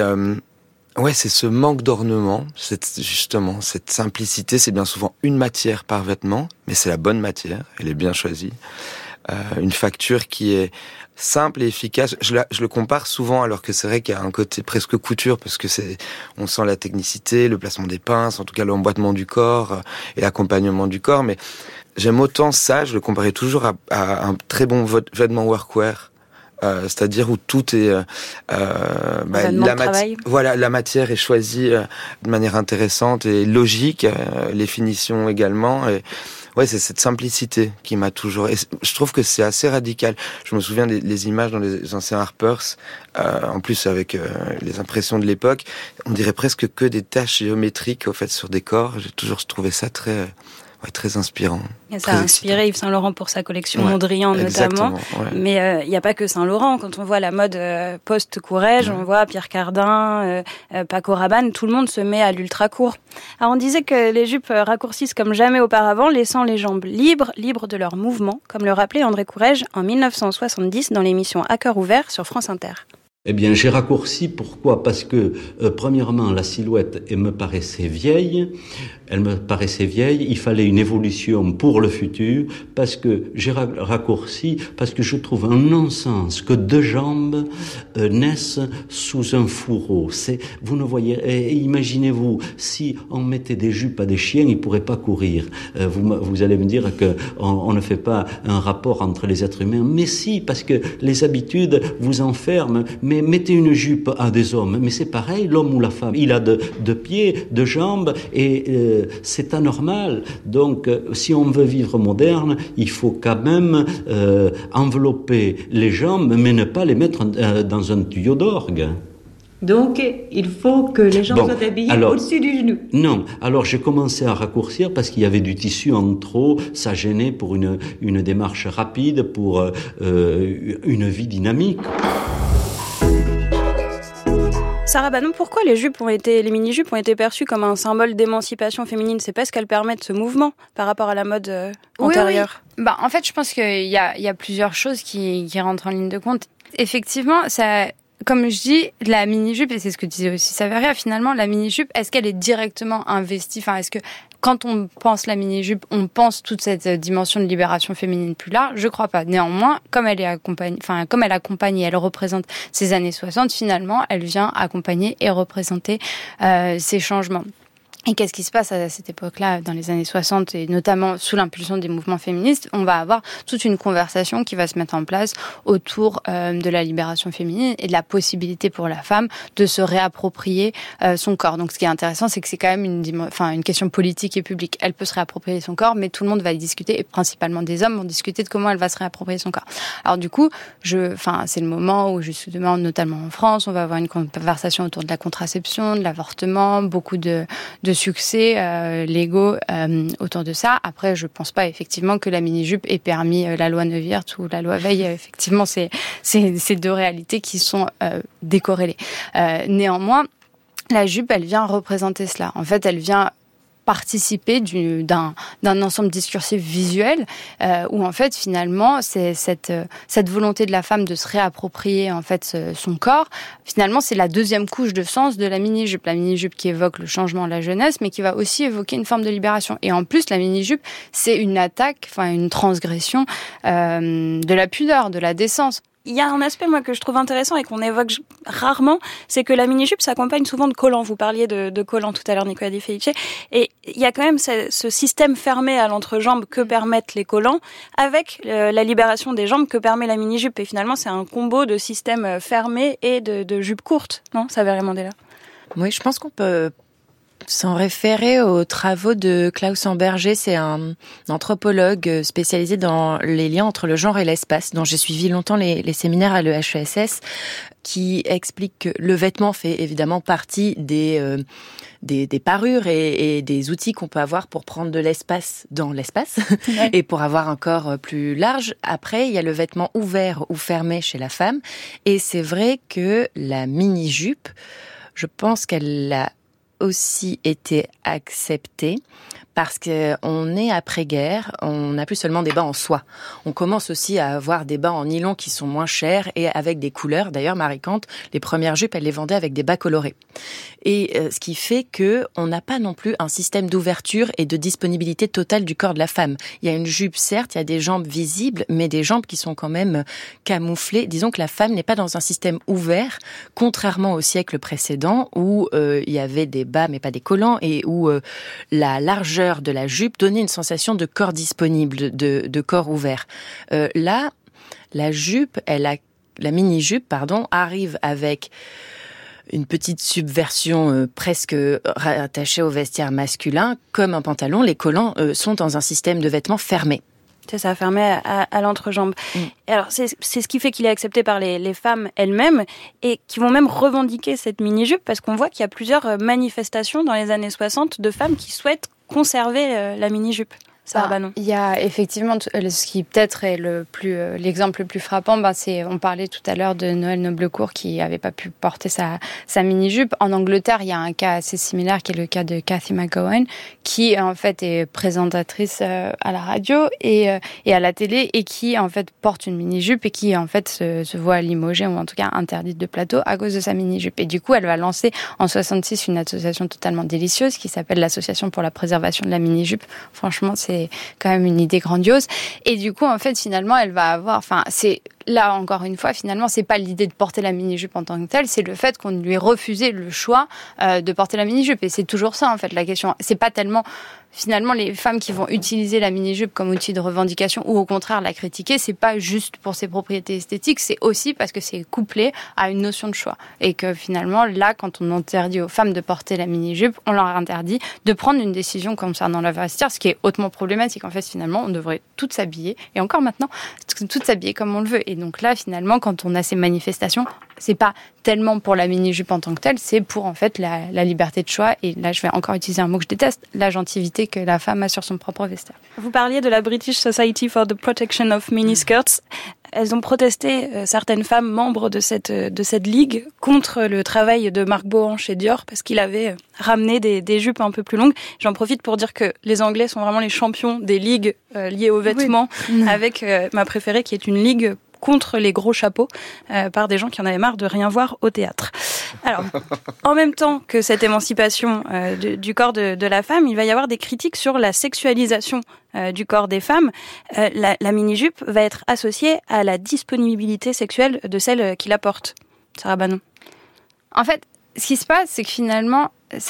ce manque d'ornement, cette simplicité. C'est bien souvent une matière par vêtement, mais c'est la bonne matière, elle est bien choisie. Une facture qui est simple et efficace. Je le compare souvent, alors que c'est vrai qu'il y a un côté presque couture, parce que on sent la technicité, le placement des pinces, en tout cas l'emboîtement du corps et l'accompagnement du corps. Mais j'aime autant ça, je le comparais toujours à un très bon vêtement workwear. C'est-à-dire où tout est la matière est choisie de manière intéressante et logique, les finitions également. Et ouais, c'est cette simplicité qui m'a toujours... Et je trouve que c'est assez radical. Je me souviens des images dans les anciens Harper's, en plus avec les impressions de l'époque, on dirait presque que des taches géométriques au fait sur des corps. J'ai toujours trouvé ça très inspirant. Et ça a inspiré Yves Saint Laurent pour sa collection Mondrian notamment. Ouais. Mais il n'y a pas que Saint Laurent. Quand on voit la mode post-Courrèges, on voit Pierre Cardin, Paco Rabanne, tout le monde se met à l'ultra court. Alors on disait que les jupes raccourcissent comme jamais auparavant, laissant les jambes libres de leur mouvement, comme le rappelait André Courrèges en 1970 dans l'émission À cœur ouvert sur France Inter. Eh bien, j'ai raccourci. Pourquoi ? Parce que, premièrement, la silhouette, elle me paraissait vieille. Il fallait une évolution pour le futur. Parce que j'ai raccourci, parce que je trouve un non-sens que deux jambes naissent sous un fourreau. Vous ne voyez. Imaginez-vous, si on mettait des jupes à des chiens, ils pourraient pas courir. Vous allez me dire que on ne fait pas un rapport entre les êtres humains. Mais si, parce que les habitudes vous enferment. Mais mettez une jupe à des hommes, mais c'est pareil, l'homme ou la femme, il a deux pieds, deux jambes, et c'est anormal. Donc, si on veut vivre moderne, il faut quand même envelopper les jambes, mais ne pas les mettre dans un tuyau d'orgue. Donc, il faut que les gens soient habillés au-dessus du genou. Non. Alors, j'ai commencé à raccourcir parce qu'il y avait du tissu en trop. Ça gênait pour une démarche rapide, pour une vie dynamique. Sarah Banon, pourquoi les mini-jupes ont été perçues comme un symbole d'émancipation féminine? C'est parce qu'elles permettent ce mouvement par rapport à la mode antérieure. Oui. En fait, je pense qu'il y a plusieurs choses qui rentrent en ligne de compte. Effectivement, ça... Comme je dis, la mini-jupe, et c'est ce que disait aussi Saveria, finalement, la mini-jupe, est-ce qu'elle est directement investie? Est-ce que quand on pense la mini-jupe, on pense toute cette dimension de libération féminine plus large. Je crois pas. Néanmoins, comme elle accompagne et elle représente ces années 60, finalement, elle vient accompagner et représenter ces changements. Et qu'est-ce qui se passe à cette époque-là, dans les années 60, et notamment sous l'impulsion des mouvements féministes? On va avoir toute une conversation qui va se mettre en place autour de la libération féminine et de la possibilité pour la femme de se réapproprier son corps. Donc ce qui est intéressant, c'est que c'est quand même une question politique et publique. Elle peut se réapproprier son corps, mais tout le monde va y discuter, et principalement des hommes vont discuter de comment elle va se réapproprier son corps. Alors du coup, c'est le moment où justement, notamment en France, on va avoir une conversation autour de la contraception, de l'avortement, beaucoup de succès légaux autour de ça. Après, je pense pas effectivement que la mini-jupe ait permis la loi Neuwirth ou la loi Veil. Effectivement, c'est deux réalités qui sont décorrélées. Néanmoins, la jupe, elle vient représenter cela. En fait, elle vient participer d'un ensemble discursif visuel où en fait finalement c'est cette volonté de la femme de se réapproprier en fait son corps. Finalement, c'est la deuxième couche de sens de la mini-jupe. La mini-jupe qui évoque le changement, la jeunesse, mais qui va aussi évoquer une forme de libération. Et en plus, la mini-jupe, c'est une attaque, une transgression de la pudeur, de la décence. Il y a un aspect, moi, que je trouve intéressant et qu'on évoque rarement, c'est que la mini-jupe s'accompagne souvent de collants. Vous parliez de collants tout à l'heure, Nicolas Di Felice. Et il y a quand même ce système fermé à l'entrejambe que permettent les collants avec la libération des jambes que permet la mini-jupe. Et finalement, c'est un combo de système fermé et de jupe courte. Non, Saverio Mandela? Oui, je pense qu'on peut s'en référer aux travaux de Klaus Amberger. C'est un anthropologue spécialisé dans les liens entre le genre et l'espace, dont j'ai suivi longtemps les séminaires à l'EHESS, qui explique que le vêtement fait évidemment partie des parures et des outils qu'on peut avoir pour prendre de l'espace dans l'espace et pour avoir un corps plus large. Après, il y a le vêtement ouvert ou fermé chez la femme. Et c'est vrai que la mini-jupe, je pense qu'elle a aussi été acceptée parce qu'on est après-guerre, on n'a plus seulement des bas en soie. On commence aussi à avoir des bas en nylon qui sont moins chers et avec des couleurs. D'ailleurs, Marie Kant, les premières jupes, elle les vendait avec des bas colorés. Et ce qui fait que on n'a pas non plus un système d'ouverture et de disponibilité totale du corps de la femme. Il y a une jupe, certes, il y a des jambes visibles, mais des jambes qui sont quand même camouflées. Disons que la femme n'est pas dans un système ouvert, contrairement au siècle précédent où il y avait des bas mais pas des collants et où la largeur de la jupe donnait une sensation de corps disponible, de corps ouvert. Là, la jupe, la mini-jupe, arrive avec une petite subversion presque rattachée au vestiaire masculin. Comme un pantalon, les collants sont dans un système de vêtements fermé. C'est ça, fermé à l'entrejambe. Et alors, c'est ce qui fait qu'il est accepté par les femmes elles-mêmes et qui vont même revendiquer cette mini-jupe parce qu'on voit qu'il y a plusieurs manifestations dans les années 60 de femmes qui souhaitent conserver la mini-jupe. Il y a effectivement ce qui peut-être est l'exemple le plus frappant. On parlait tout à l'heure de Noël Noblecourt qui avait pas pu porter sa mini-jupe. En Angleterre, il y a un cas assez similaire qui est le cas de Cathy McGowan, qui en fait est présentatrice à la radio et à la télé et qui en fait porte une mini-jupe et qui en fait se voit limogée ou en tout cas interdite de plateau à cause de sa mini-jupe. Et du coup, elle va lancer en 66 une association totalement délicieuse qui s'appelle l'Association pour la préservation de la mini-jupe. Franchement, c'est quand même une idée grandiose. Et du coup, en fait, finalement, elle va avoir... Là, encore une fois, finalement, c'est pas l'idée de porter la mini-jupe en tant que telle, c'est le fait qu'on lui ait refusé le choix de porter la mini-jupe. Et c'est toujours ça, en fait, la question. C'est pas tellement... Finalement, les femmes qui vont utiliser la mini-jupe comme outil de revendication ou au contraire la critiquer, c'est pas juste pour ses propriétés esthétiques, c'est aussi parce que c'est couplé à une notion de choix. Et que finalement, là, quand on interdit aux femmes de porter la mini-jupe, on leur interdit de prendre une décision concernant leur vestiaire, ce qui est hautement problématique. En fait, finalement, on devrait toutes s'habiller, et encore maintenant, toutes s'habiller comme on le veut. Et donc là, finalement, quand on a ces manifestations, c'est pas tellement pour la mini-jupe en tant que telle, c'est pour en fait la liberté de choix. Et là, je vais encore utiliser un mot que je déteste, l'agentivité que la femme a sur son propre vestiaire. Vous parliez de la British Society for the Protection of Miniskirts. Elles ont protesté, certaines femmes membres de cette ligue, contre le travail de Marc Bohan chez Dior, parce qu'il avait ramené des jupes un peu plus longues. J'en profite pour dire que les Anglais sont vraiment les champions des ligues liées aux vêtements, avec ma préférée qui est une ligue contre les gros chapeaux par des gens qui en avaient marre de rien voir au théâtre. Alors, en même temps que cette émancipation du corps de la femme, il va y avoir des critiques sur la sexualisation du corps des femmes. La mini-jupe va être associée à la disponibilité sexuelle de celle qui la porte. Sarah Banon. En fait, ce qui se passe, c'est que finalement,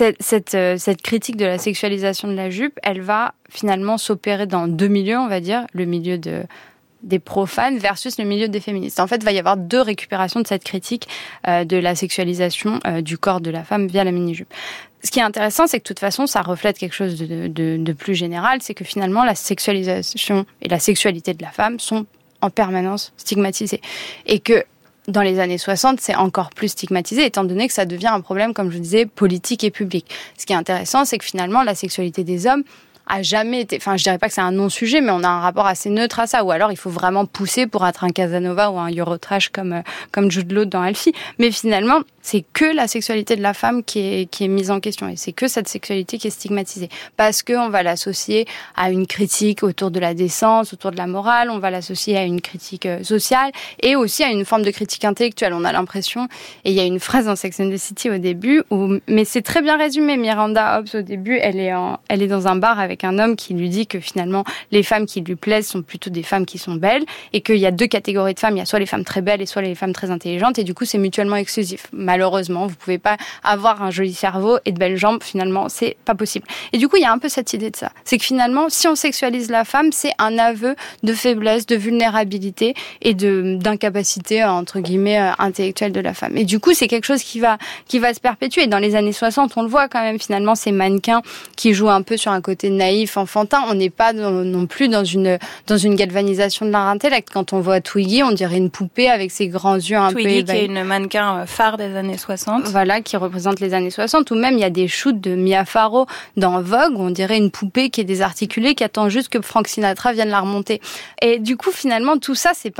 cette critique de la sexualisation de la jupe, elle va finalement s'opérer dans deux milieux, on va dire, le milieu des profanes versus le milieu des féministes. En fait, il va y avoir deux récupérations de cette critique de la sexualisation du corps de la femme via la mini-jupe. Ce qui est intéressant, c'est que de toute façon, ça reflète quelque chose de plus général, c'est que finalement, la sexualisation et la sexualité de la femme sont en permanence stigmatisées. Et que dans les années 60, c'est encore plus stigmatisé, étant donné que ça devient un problème, comme je vous disais, politique et public. Ce qui est intéressant, c'est que finalement, la sexualité des hommes a jamais été... Enfin, je dirais pas que c'est un non-sujet, mais on a un rapport assez neutre à ça. Ou alors, il faut vraiment pousser pour être un Casanova ou un Eurotrash comme Jude Law dans Alfie. Mais finalement, c'est que la sexualité de la femme qui est mise en question. Et c'est que cette sexualité qui est stigmatisée. Parce qu'on va l'associer à une critique autour de la décence, autour de la morale. On va l'associer à une critique sociale et aussi à une forme de critique intellectuelle. On a l'impression... Et il y a une phrase dans Sex and the City au début, mais c'est très bien résumé. Miranda Hobbs, au début, elle est dans un bar avec un homme qui lui dit que finalement, les femmes qui lui plaisent sont plutôt des femmes qui sont belles et qu'il y a deux catégories de femmes. Il y a soit les femmes très belles et soit les femmes très intelligentes et du coup, c'est mutuellement exclusif. Malheureusement, vous pouvez pas avoir un joli cerveau et de belles jambes. Finalement, c'est pas possible. Et du coup, il y a un peu cette idée de ça. C'est que finalement, si on sexualise la femme, c'est un aveu de faiblesse, de vulnérabilité et d'incapacité, entre guillemets, intellectuelle de la femme. Et du coup, c'est quelque chose qui va se perpétuer. Dans les années 60, on le voit quand même, finalement, ces mannequins qui jouent un peu sur un côté naïf, enfantin. On n'est pas non plus dans une galvanisation de leur intellect. Quand on voit Twiggy, on dirait une poupée avec ses grands yeux un peu ébahis. Twiggy, qui est une mannequin phare des années 60. Voilà, qui représente les années 60. Ou même, il y a des shoots de Mia Farrow dans Vogue, où on dirait une poupée qui est désarticulée, qui attend juste que Frank Sinatra vienne la remonter. Et du coup, finalement, tout ça, c'est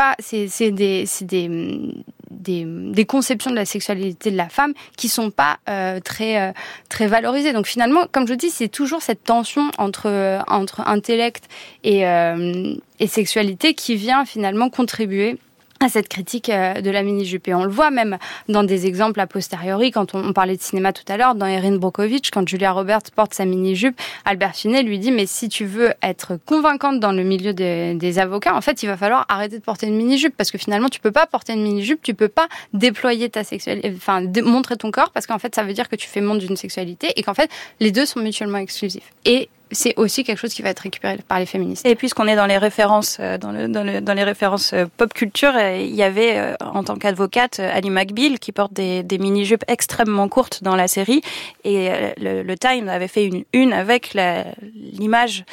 des conceptions de la sexualité de la femme qui sont pas très valorisées. Donc finalement, comme je dis, c'est toujours cette tension entre intellect et sexualité qui vient finalement contribuer à cette critique de la mini-jupe. Et on le voit même dans des exemples a posteriori, quand on parlait de cinéma tout à l'heure, dans Erin Brockovich, quand Julia Roberts porte sa mini-jupe, Albert Finney lui dit « Mais si tu veux être convaincante dans le milieu des avocats, en fait, il va falloir arrêter de porter une mini-jupe, parce que finalement, tu peux pas porter une mini-jupe, tu peux pas déployer ta sexualité, enfin, montrer ton corps, parce qu'en fait, ça veut dire que tu fais montre d'une sexualité, et qu'en fait, les deux sont mutuellement exclusifs. » Et c'est aussi quelque chose qui va être récupéré par les féministes. Et puisqu'on est dans les références, dans les références pop culture, il y avait en tant qu'avocate Ally McBeal qui porte des mini-jupes extrêmement courtes dans la série, et le Time avait fait une avec l'image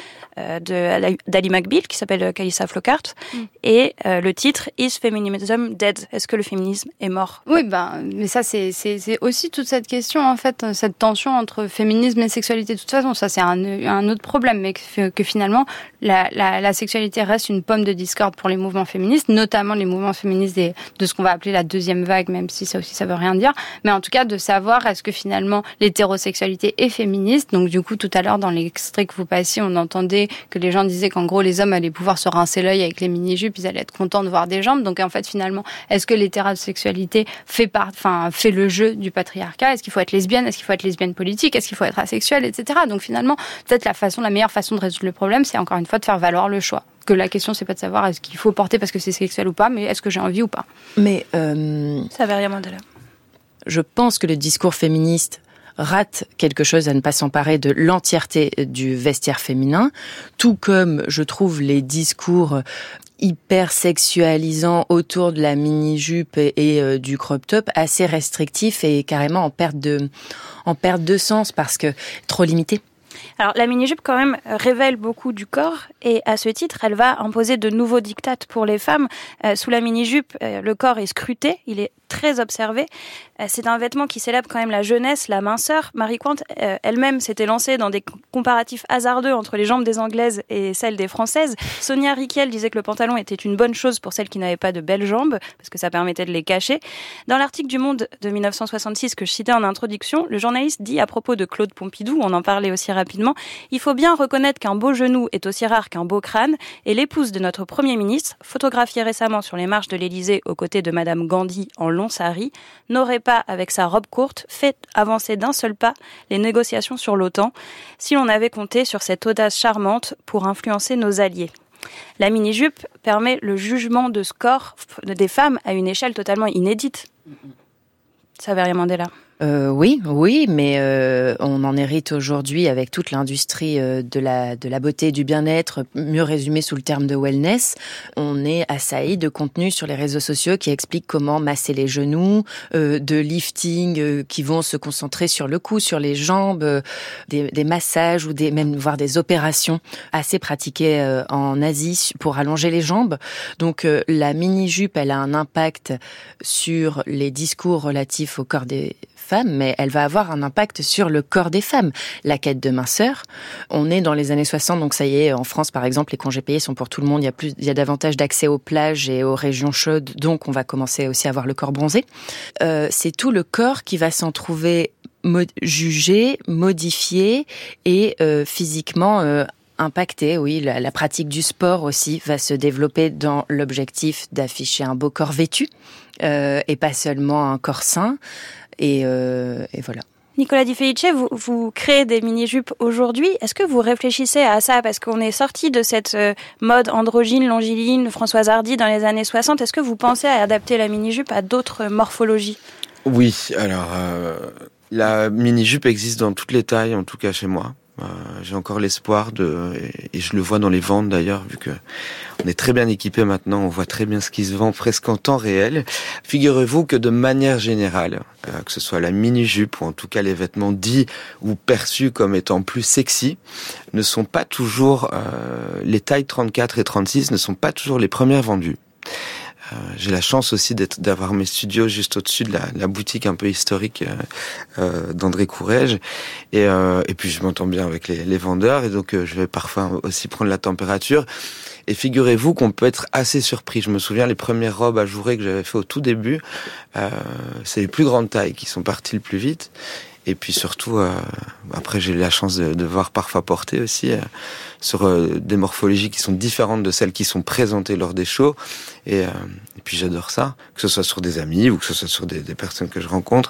d'Ally McBeal qui s'appelle Calissa Flockhart, et le titre Is Feminism Dead? Est-ce que le féminisme est mort? Oui, mais ça c'est aussi toute cette question, en fait, cette tension entre féminisme et sexualité. De toute façon, ça c'est un autre problème, mais que finalement la sexualité reste une pomme de discorde pour les mouvements féministes, notamment les mouvements féministes de ce qu'on va appeler la deuxième vague, même si ça aussi ça veut rien dire, mais en tout cas de savoir est-ce que finalement l'hétérosexualité est féministe. Donc du coup, tout à l'heure dans l'extrait que vous passiez, on entendait que les gens disaient qu'en gros les hommes allaient pouvoir se rincer l'œil avec les mini-jupes, ils allaient être contents de voir des jambes. Donc en fait finalement, est-ce que l'hétérosexualité fait le jeu du patriarcat? Est-ce qu'il faut être lesbienne? Est-ce qu'il faut être lesbienne politique? Est-ce qu'il faut être asexuel, etc. Donc finalement, peut-être la meilleure façon de résoudre le problème, c'est encore une fois de faire valoir le choix. Que la question, c'est pas de savoir est-ce qu'il faut porter parce que c'est sexuel ou pas, mais est-ce que j'ai envie ou pas. Mais Saveria Mandela. Je pense que le discours féministe rate quelque chose à ne pas s'emparer de l'entièreté du vestiaire féminin, tout comme je trouve les discours hyper sexualisants autour de la mini-jupe et du crop top assez restrictifs et carrément en perte de sens parce que trop limité. Alors, la mini-jupe, quand même, révèle beaucoup du corps, et à ce titre, elle va imposer de nouveaux dictats pour les femmes. Sous la mini-jupe, le corps est scruté, il est très observé. C'est un vêtement qui célèbre quand même la jeunesse, la minceur. Marie Quant elle-même s'était lancée dans des comparatifs hasardeux entre les jambes des Anglaises et celles des Françaises. Sonia Rykiel disait que le pantalon était une bonne chose pour celles qui n'avaient pas de belles jambes, parce que ça permettait de les cacher. Dans l'article du Monde de 1966 que je citais en introduction, le journaliste dit à propos de Claude Pompidou, on en parlait aussi rapidement, il faut bien reconnaître qu'un beau genou est aussi rare qu'un beau crâne, et l'épouse de notre Premier ministre, photographiée récemment sur les marches de l'Élysée aux côtés de Madame Gandhi en long sari, n'aurait pas, avec sa robe courte, fait avancer d'un seul pas les négociations sur l'OTAN, si l'on avait compté sur cette audace charmante pour influencer nos alliés. La mini-jupe permet le jugement de score des femmes à une échelle totalement inédite. Saveria Mandela. Oui, mais on en hérite aujourd'hui avec toute l'industrie de la beauté et du bien-être, mieux résumé sous le terme de wellness. On est assailli de contenus sur les réseaux sociaux qui expliquent comment masser les genoux, de lifting qui vont se concentrer sur le cou, sur les jambes, des massages ou même voire des opérations assez pratiquées en Asie pour allonger les jambes. Donc la mini-jupe, elle a un impact sur les discours relatifs au corps des femmes, mais elle va avoir un impact sur le corps des femmes. La quête de minceur, on est dans les années 60, donc ça y est, en France par exemple, les congés payés sont pour tout le monde, il y a davantage d'accès aux plages et aux régions chaudes, donc on va commencer aussi à avoir le corps bronzé. C'est tout le corps qui va s'en trouver jugé, modifié et physiquement impacté. Oui, la pratique du sport aussi va se développer dans l'objectif d'afficher un beau corps vêtu et pas seulement un corps sain. Et voilà. Nicolas Di Felice, vous créez des mini-jupes aujourd'hui. Est-ce que vous réfléchissez à ça? Parce qu'on est sorti de cette mode androgyne, longiligne, Françoise Hardy dans les années 60. Est-ce que vous pensez à adapter la mini-jupe à d'autres morphologies? Oui, alors la mini-jupe existe dans toutes les tailles, en tout cas chez moi. J'ai encore l'espoir et je le vois dans les ventes d'ailleurs, vu que on est très bien équipé maintenant, on voit très bien ce qui se vend presque en temps réel. Figurez-vous que de manière générale, que ce soit la mini-jupe ou en tout cas les vêtements dits ou perçus comme étant plus sexy, ne sont pas toujours, les tailles 34 et 36 ne sont pas toujours les premières vendues. J'ai la chance aussi d'avoir mes studios juste au-dessus de la boutique un peu historique d'André Courrèges et puis je m'entends bien avec les vendeurs et donc je vais parfois aussi prendre la température et figurez-vous qu'on peut être assez surpris. Je me souviens les premières robes ajourées que j'avais fait au tout début, c'est les plus grandes tailles qui sont parties le plus vite. Et puis surtout, après j'ai eu la chance de voir parfois porter aussi sur des morphologies qui sont différentes de celles qui sont présentées lors des shows. Et puis j'adore ça, que ce soit sur des amis ou que ce soit sur des personnes que je rencontre.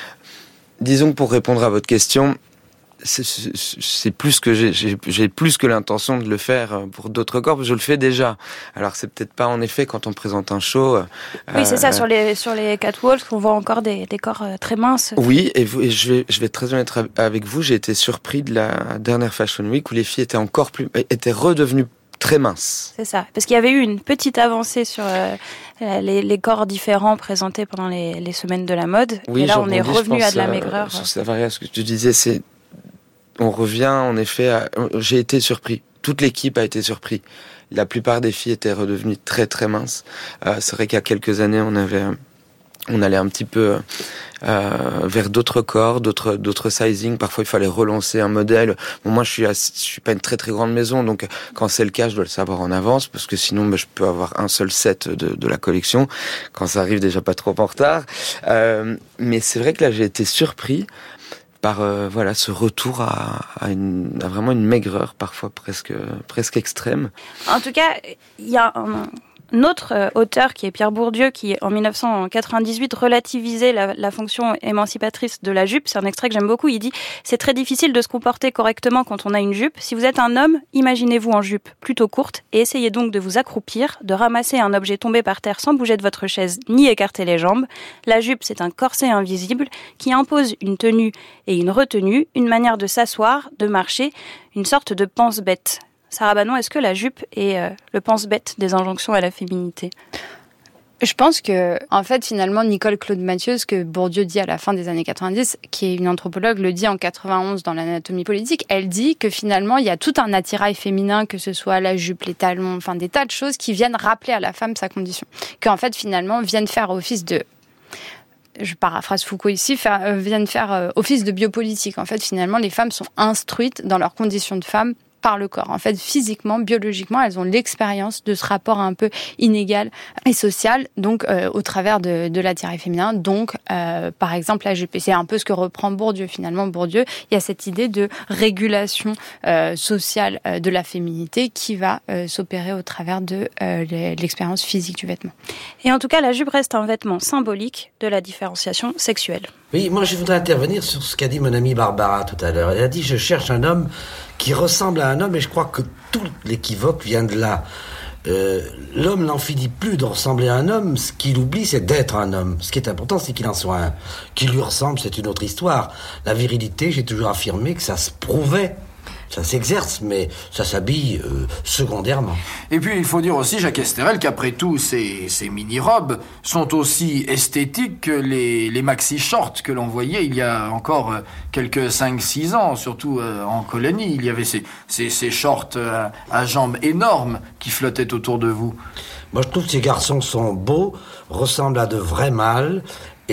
Disons que pour répondre à votre question, c'est plus que j'ai plus que l'intention de le faire pour d'autres corps, parce que je le fais déjà. Alors c'est peut-être pas en effet quand on présente un show. Oui, c'est ça, sur les catwalks, on voit encore des corps très minces. Oui, et je vais être très honnête avec vous, j'ai été surpris de la dernière Fashion Week où les filles étaient redevenues très minces. C'est ça, parce qu'il y avait eu une petite avancée sur les corps différents présentés pendant les semaines de la mode. Oui, et là, on est revenu à de la maigreur. Sur Saveria, ce que tu disais, on revient en effet j'ai été surpris. Toute l'équipe a été surpris. La plupart des filles étaient redevenues très très minces. C'est vrai qu'il y a quelques années, on allait un petit peu vers d'autres corps, d'autres sizing. Parfois, il fallait relancer un modèle. Bon, moi, je suis pas une très très grande maison, donc quand c'est le cas, je dois le savoir en avance, parce que sinon, je peux avoir un seul set de la collection. Quand ça arrive, déjà pas trop en retard. Mais c'est vrai que là, j'ai été surpris par ce retour à vraiment une maigreur parfois presque extrême. En tout cas, il y a un autre auteur qui est Pierre Bourdieu qui en 1998 relativisait la fonction émancipatrice de la jupe. C'est un extrait que j'aime beaucoup. Il dit « C'est très difficile de se comporter correctement quand on a une jupe. Si vous êtes un homme, imaginez-vous en jupe plutôt courte et essayez donc de vous accroupir, de ramasser un objet tombé par terre sans bouger de votre chaise ni écarter les jambes. La jupe, c'est un corset invisible qui impose une tenue et une retenue, une manière de s'asseoir, de marcher, une sorte de pense-bête. » Sarah Banon, est-ce que la jupe est le pense-bête des injonctions à la féminité? Je pense que, en fait, finalement, Nicole Claude Mathieu, ce que Bourdieu dit à la fin des années 90, qui est une anthropologue, le dit en 91 dans l'anatomie politique, elle dit que finalement, il y a tout un attirail féminin, que ce soit la jupe, les talons, enfin des tas de choses qui viennent rappeler à la femme sa condition. Qu'en fait, finalement, viennent faire office de je paraphrase Foucault ici, viennent faire office de biopolitique. En fait, finalement, les femmes sont instruites dans leurs conditions de femmes par le corps. En fait, physiquement, biologiquement, elles ont l'expérience de ce rapport un peu inégal et social, donc au travers de l'attirail féminin. Donc, par exemple, la jupe. Et c'est un peu ce que reprend Bourdieu. Finalement, Bourdieu, il y a cette idée de régulation sociale de la féminité qui va s'opérer au travers de l'expérience physique du vêtement. Et en tout cas, la jupe reste un vêtement symbolique de la différenciation sexuelle. Oui, moi je voudrais intervenir sur ce qu'a dit mon amie Barbara tout à l'heure. Elle a dit « je cherche un homme qui ressemble à un homme » et je crois que tout l'équivoque vient de là. L'homme n'en finit plus de ressembler à un homme, ce qu'il oublie c'est d'être un homme. Ce qui est important c'est qu'il en soit un. Qu'il lui ressemble c'est une autre histoire. La virilité, j'ai toujours affirmé que ça se prouvait. Ça s'exerce, mais ça s'habille secondairement. Et puis, il faut dire aussi, Jacques Esterel, qu'après tout, ces mini-robes sont aussi esthétiques que les maxi-shorts que l'on voyait il y a encore quelques 5-6 ans, surtout en colonie. Il y avait ces shorts à jambes énormes qui flottaient autour de vous. Moi, je trouve que ces garçons sont beaux, ressemblent à de vrais mâles.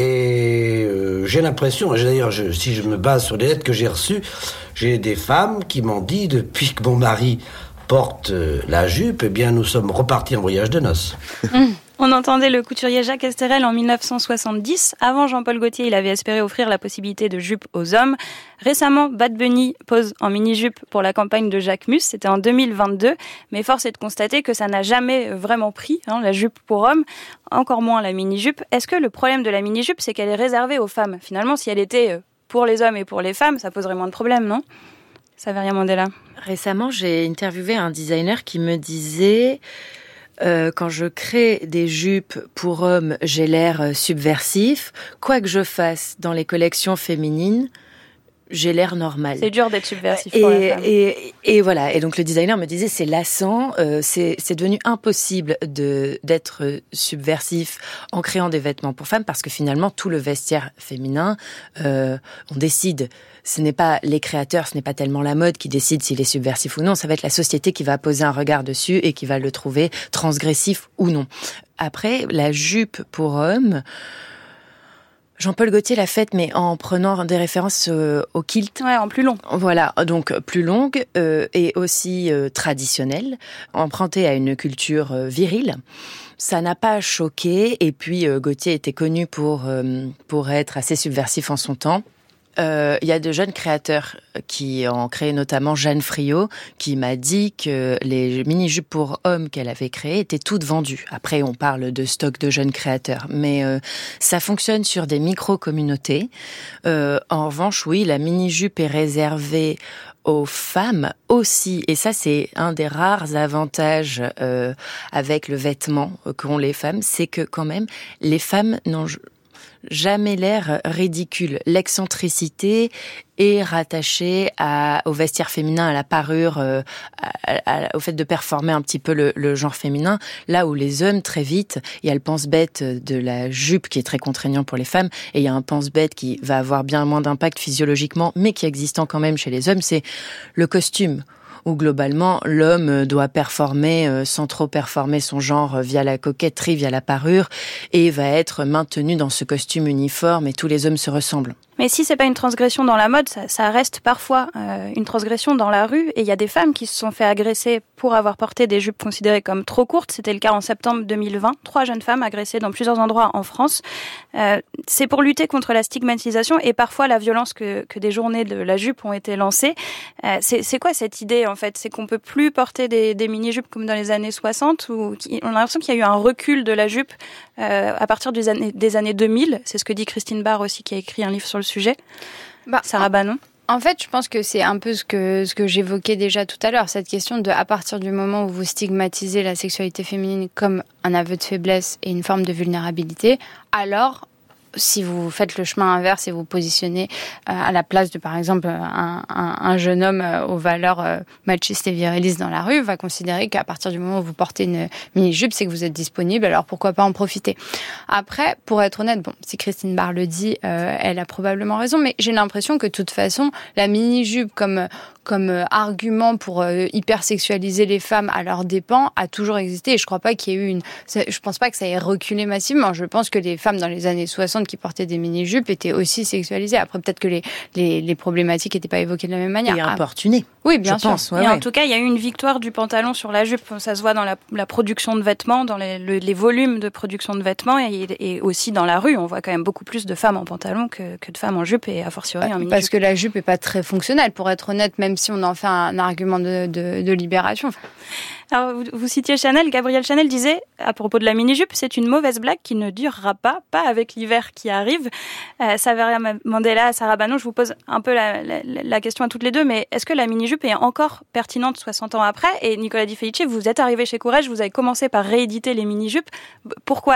Et j'ai l'impression, d'ailleurs si je me base sur les lettres que j'ai reçues, j'ai des femmes qui m'ont dit depuis que mon mari porte la jupe, eh bien nous sommes repartis en voyage de noces. On entendait le couturier Jacques Esterel en 1970. Avant Jean-Paul Gaultier, il avait espéré offrir la possibilité de jupe aux hommes. Récemment, Bad Bunny pose en mini-jupe pour la campagne de Jacques Mus. C'était en 2022. Mais force est de constater que ça n'a jamais vraiment pris, la jupe pour hommes. Encore moins la mini-jupe. Est-ce que le problème de la mini-jupe, c'est qu'elle est réservée aux femmes ? Finalement, si elle était pour les hommes et pour les femmes, ça poserait moins de problèmes, non ? Saveria Mandela. Récemment, j'ai interviewé un designer qui me disait... quand je crée des jupes pour hommes, j'ai l'air subversif. Quoi que je fasse dans les collections féminines, j'ai l'air normal. C'est dur d'être subversif pour la femme. Et voilà. Et donc le designer me disait, c'est lassant, c'est devenu impossible d'être subversif en créant des vêtements pour femmes parce que finalement tout le vestiaire féminin, on décide. Ce n'est pas les créateurs, ce n'est pas tellement la mode qui décide s'il est subversif ou non, ça va être la société qui va poser un regard dessus et qui va le trouver transgressif ou non. Après, la jupe pour homme, Jean-Paul Gaultier l'a faite, mais en prenant des références au kilt. Ouais, en plus long. Voilà, donc plus longue et aussi traditionnelle, empruntée à une culture virile. Ça n'a pas choqué, et puis Gaultier était connu pour être assez subversif en son temps. Il y a de jeunes créateurs qui ont créé, notamment Jeanne Friot, qui m'a dit que les mini-jupes pour hommes qu'elle avait créées étaient toutes vendues. Après, on parle de stock de jeunes créateurs, mais ça fonctionne sur des micro-communautés. En revanche, oui, la mini-jupe est réservée aux femmes aussi, et ça c'est un des rares avantages avec le vêtement qu'ont les femmes, c'est que quand même les femmes n'ont jamais l'air ridicule. L'excentricité est rattachée au vestiaire féminin, à la parure, au fait de performer un petit peu le genre féminin. Là où les hommes, très vite, il y a le pense-bête de la jupe qui est très contraignant pour les femmes, et il y a un pense-bête qui va avoir bien moins d'impact physiologiquement, mais qui est existant quand même chez les hommes, c'est le costume. Où globalement, l'homme doit performer sans trop performer son genre via la coquetterie, via la parure, et va être maintenu dans ce costume uniforme et tous les hommes se ressemblent. Mais si c'est pas une transgression dans la mode, ça reste parfois une transgression dans la rue. Et il y a des femmes qui se sont fait agresser pour avoir porté des jupes considérées comme trop courtes. C'était le cas en septembre 2020. 3 jeunes femmes agressées dans plusieurs endroits en France. C'est pour lutter contre la stigmatisation et parfois la violence que des journées de la jupe ont été lancées. C'est quoi cette idée en fait ? C'est qu'on peut plus porter des mini-jupes comme dans les années 60 ou on a l'impression qu'il y a eu un recul de la jupe à partir des années 2000. C'est ce que dit Christine Barr aussi, qui a écrit un livre sur le sujet. Sarah Banon. En fait, je pense que c'est un peu ce que j'évoquais déjà tout à l'heure, cette question de, à partir du moment où vous stigmatisez la sexualité féminine comme un aveu de faiblesse et une forme de vulnérabilité, alors si vous faites le chemin inverse et vous positionnez à la place de, par exemple, un jeune homme aux valeurs machistes et virilistes dans la rue, va considérer qu'à partir du moment où vous portez une mini-jupe, c'est que vous êtes disponible, alors pourquoi pas en profiter. Après, pour être honnête, bon, si Christine Barr le dit, elle a probablement raison, mais j'ai l'impression que de toute façon, la mini-jupe comme argument pour hypersexualiser les femmes à leurs dépens a toujours existé, et je crois pas qu'il y ait eu je pense pas que ça ait reculé massivement. Je pense que les femmes dans les années 60 qui portaient des mini-jupes étaient aussi sexualisées. Après, peut-être que les problématiques n'étaient pas évoquées de la même manière. Et importunées. Oui, bien sûr. Pense, en tout cas, il y a eu une victoire du pantalon sur la jupe. Ça se voit dans la production de vêtements, dans les volumes de production de vêtements, et aussi dans la rue. On voit quand même beaucoup plus de femmes en pantalon que de femmes en jupe, et a fortiori en mini-jupe. Parce que la jupe est pas très fonctionnelle, pour être honnête, même si on en fait un argument de libération. Alors, vous citiez Chanel. Gabrielle Chanel disait, à propos de la mini-jupe, c'est une mauvaise blague qui ne durera pas avec l'hiver qui arrive. Saveria Mandela, Sarah Banon, je vous pose un peu la question à toutes les deux, mais est-ce que la mini-jupe est encore pertinente 60 ans après ? Et Nicolas Di Felice, vous êtes arrivé chez Courrèges, vous avez commencé par rééditer les mini-jupes. Pourquoi ?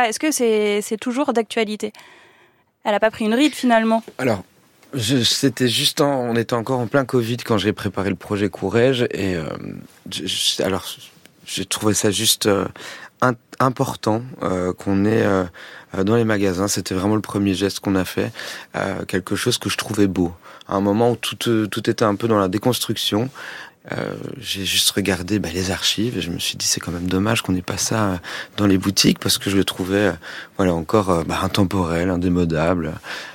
Est-ce que c'est toujours d'actualité ? Elle n'a pas pris une ride finalement ? Alors, c'était juste on était encore en plein Covid quand j'ai préparé le projet Courrèges, et alors j'ai trouvé ça juste important qu'on ait dans les magasins. C'était vraiment le premier geste qu'on a fait, quelque chose que je trouvais beau. À un moment où tout était un peu dans la déconstruction, j'ai juste regardé les archives et je me suis dit c'est quand même dommage qu'on n'ait pas ça dans les boutiques, parce que je le trouvais encore intemporel, indémodable.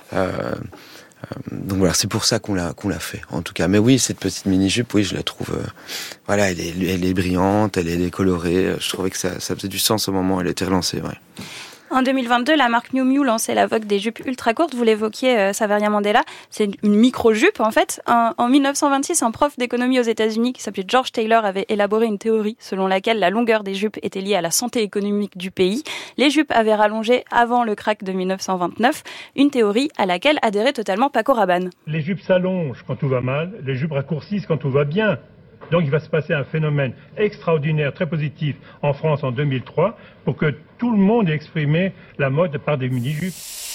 Donc voilà, c'est pour ça qu'on l'a fait, en tout cas. Mais oui, cette petite mini-jupe, oui, je la trouve, elle est brillante, elle est colorée. Je trouvais que ça faisait du sens au moment où elle était relancée, ouais. En 2022, la marque Miu Miu lançait la vogue des jupes ultra courtes. Vous l'évoquiez, Saveria Mandela. C'est une micro-jupe, en fait. En 1926, un prof d'économie aux États-Unis qui s'appelait George Taylor avait élaboré une théorie selon laquelle la longueur des jupes était liée à la santé économique du pays. Les jupes avaient rallongé avant le krach de 1929. Une théorie à laquelle adhérait totalement Paco Rabanne. Les jupes s'allongent quand tout va mal, les jupes raccourcissent quand tout va bien. Donc il va se passer un phénomène extraordinaire, très positif en France en 2003, pour que tout le monde ait exprimé la mode par des mini-jupes.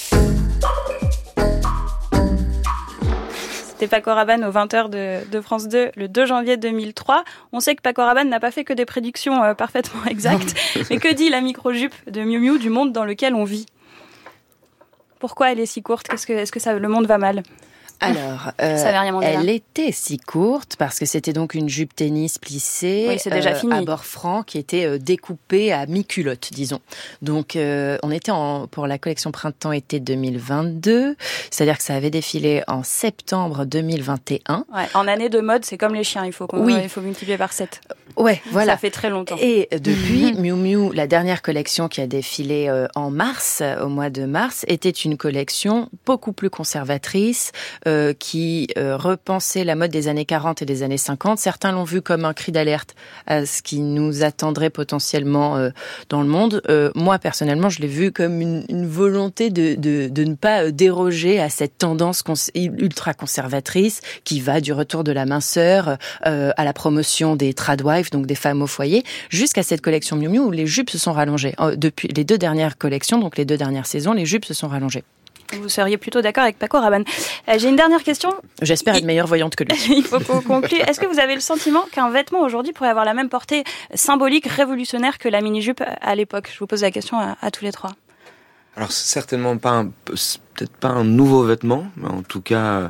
C'était Paco Rabanne aux 20h de France 2 le 2 janvier 2003. On sait que Paco Rabanne n'a pas fait que des prédictions parfaitement exactes. Mais que dit la micro-jupe de Miu Miu du monde dans lequel on vit ? Pourquoi elle est si courte ? Est-ce que le monde va mal ? Alors, elle était si courte parce que c'était donc une jupe tennis plissée, oui, c'est déjà fini, à bord franc, qui était découpée à mi-culotte, disons. Donc, on était pour la collection printemps-été 2022, c'est-à-dire que ça avait défilé en septembre 2021. Ouais, en année de mode, c'est comme les chiens, il faut multiplier par 7. Ouais, voilà. Ça fait très longtemps. Et depuis, Miu Miu, la dernière collection qui a défilé en mars, au mois de mars, était une collection beaucoup plus conservatrice, qui repensait la mode des années 40 et des années 50. Certains l'ont vu comme un cri d'alerte à ce qui nous attendrait potentiellement dans le monde. Moi, personnellement, je l'ai vu comme une volonté de ne pas déroger à cette tendance ultra conservatrice qui va du retour de la minceur à la promotion des tradwives, donc des femmes au foyer, jusqu'à cette collection Miu Miu où les jupes se sont rallongées. Depuis les 2 dernières collections, donc les 2 dernières saisons, les jupes se sont rallongées. Vous seriez plutôt d'accord avec Paco Rabanne. J'ai une dernière question. J'espère être meilleure voyante que lui. Il faut qu'on conclue. Est-ce que vous avez le sentiment qu'un vêtement aujourd'hui pourrait avoir la même portée symbolique, révolutionnaire que la mini-jupe à l'époque ? Je vous pose la question à tous les trois. Alors c'est certainement peut-être pas un nouveau vêtement, mais en tout cas,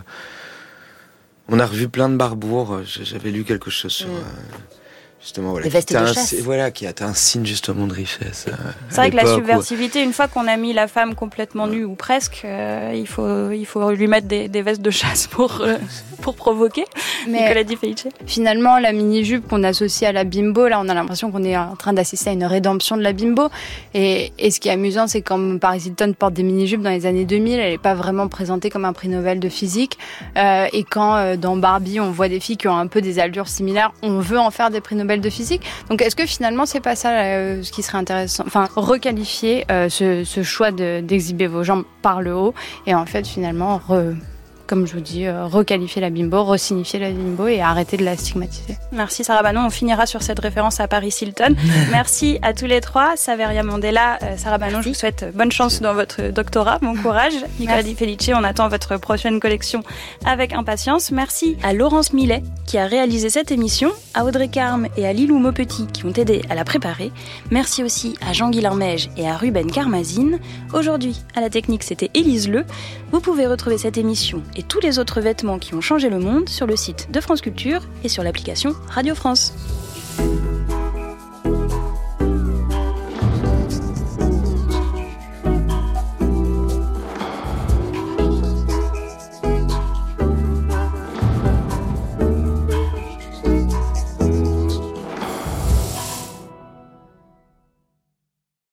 on a revu plein de barbours. J'avais lu quelque chose sur... Justement, voilà, les vestes de chasse. Qui a été un signe justement de richesse. C'est vrai que la subversivité, une fois qu'on a mis la femme complètement nue ou presque, il faut lui mettre des vestes de chasse pour provoquer. Mais Nicolas Di Felice. Finalement, la mini-jupe qu'on associe à la bimbo, là, on a l'impression qu'on est en train d'assister à une rédemption de la bimbo. Et ce qui est amusant, c'est quand Paris Hilton porte des mini-jupes dans les années 2000, elle n'est pas vraiment présentée comme un prix Nobel de physique. Et quand dans Barbie, on voit des filles qui ont un peu des allures similaires, on veut en faire des prix Nobel de physique. Donc est-ce que finalement c'est pas ça ce qui serait intéressant, enfin requalifier ce choix d'exhiber vos jambes par le haut et en fait finalement comme je vous dis, requalifier la bimbo, resignifier la bimbo et arrêter de la stigmatiser. Merci Sarah Banon, on finira sur cette référence à Paris Hilton. Merci à tous les trois, Saveria Mandela, Sarah Banon, je vous souhaite bonne chance dans votre doctorat, bon courage. Nicolas Di Felice, on attend votre prochaine collection avec impatience. Merci à Laurence Millet qui a réalisé cette émission, à Audrey Carme et à Lilou Maupetit qui ont aidé à la préparer. Merci aussi à Jean-Guy Larmège et à Ruben Karmazine. Aujourd'hui, à la technique, c'était Élise Leu. Vous pouvez retrouver cette émission et tous les autres vêtements qui ont changé le monde sur le site de France Culture et sur l'application Radio France.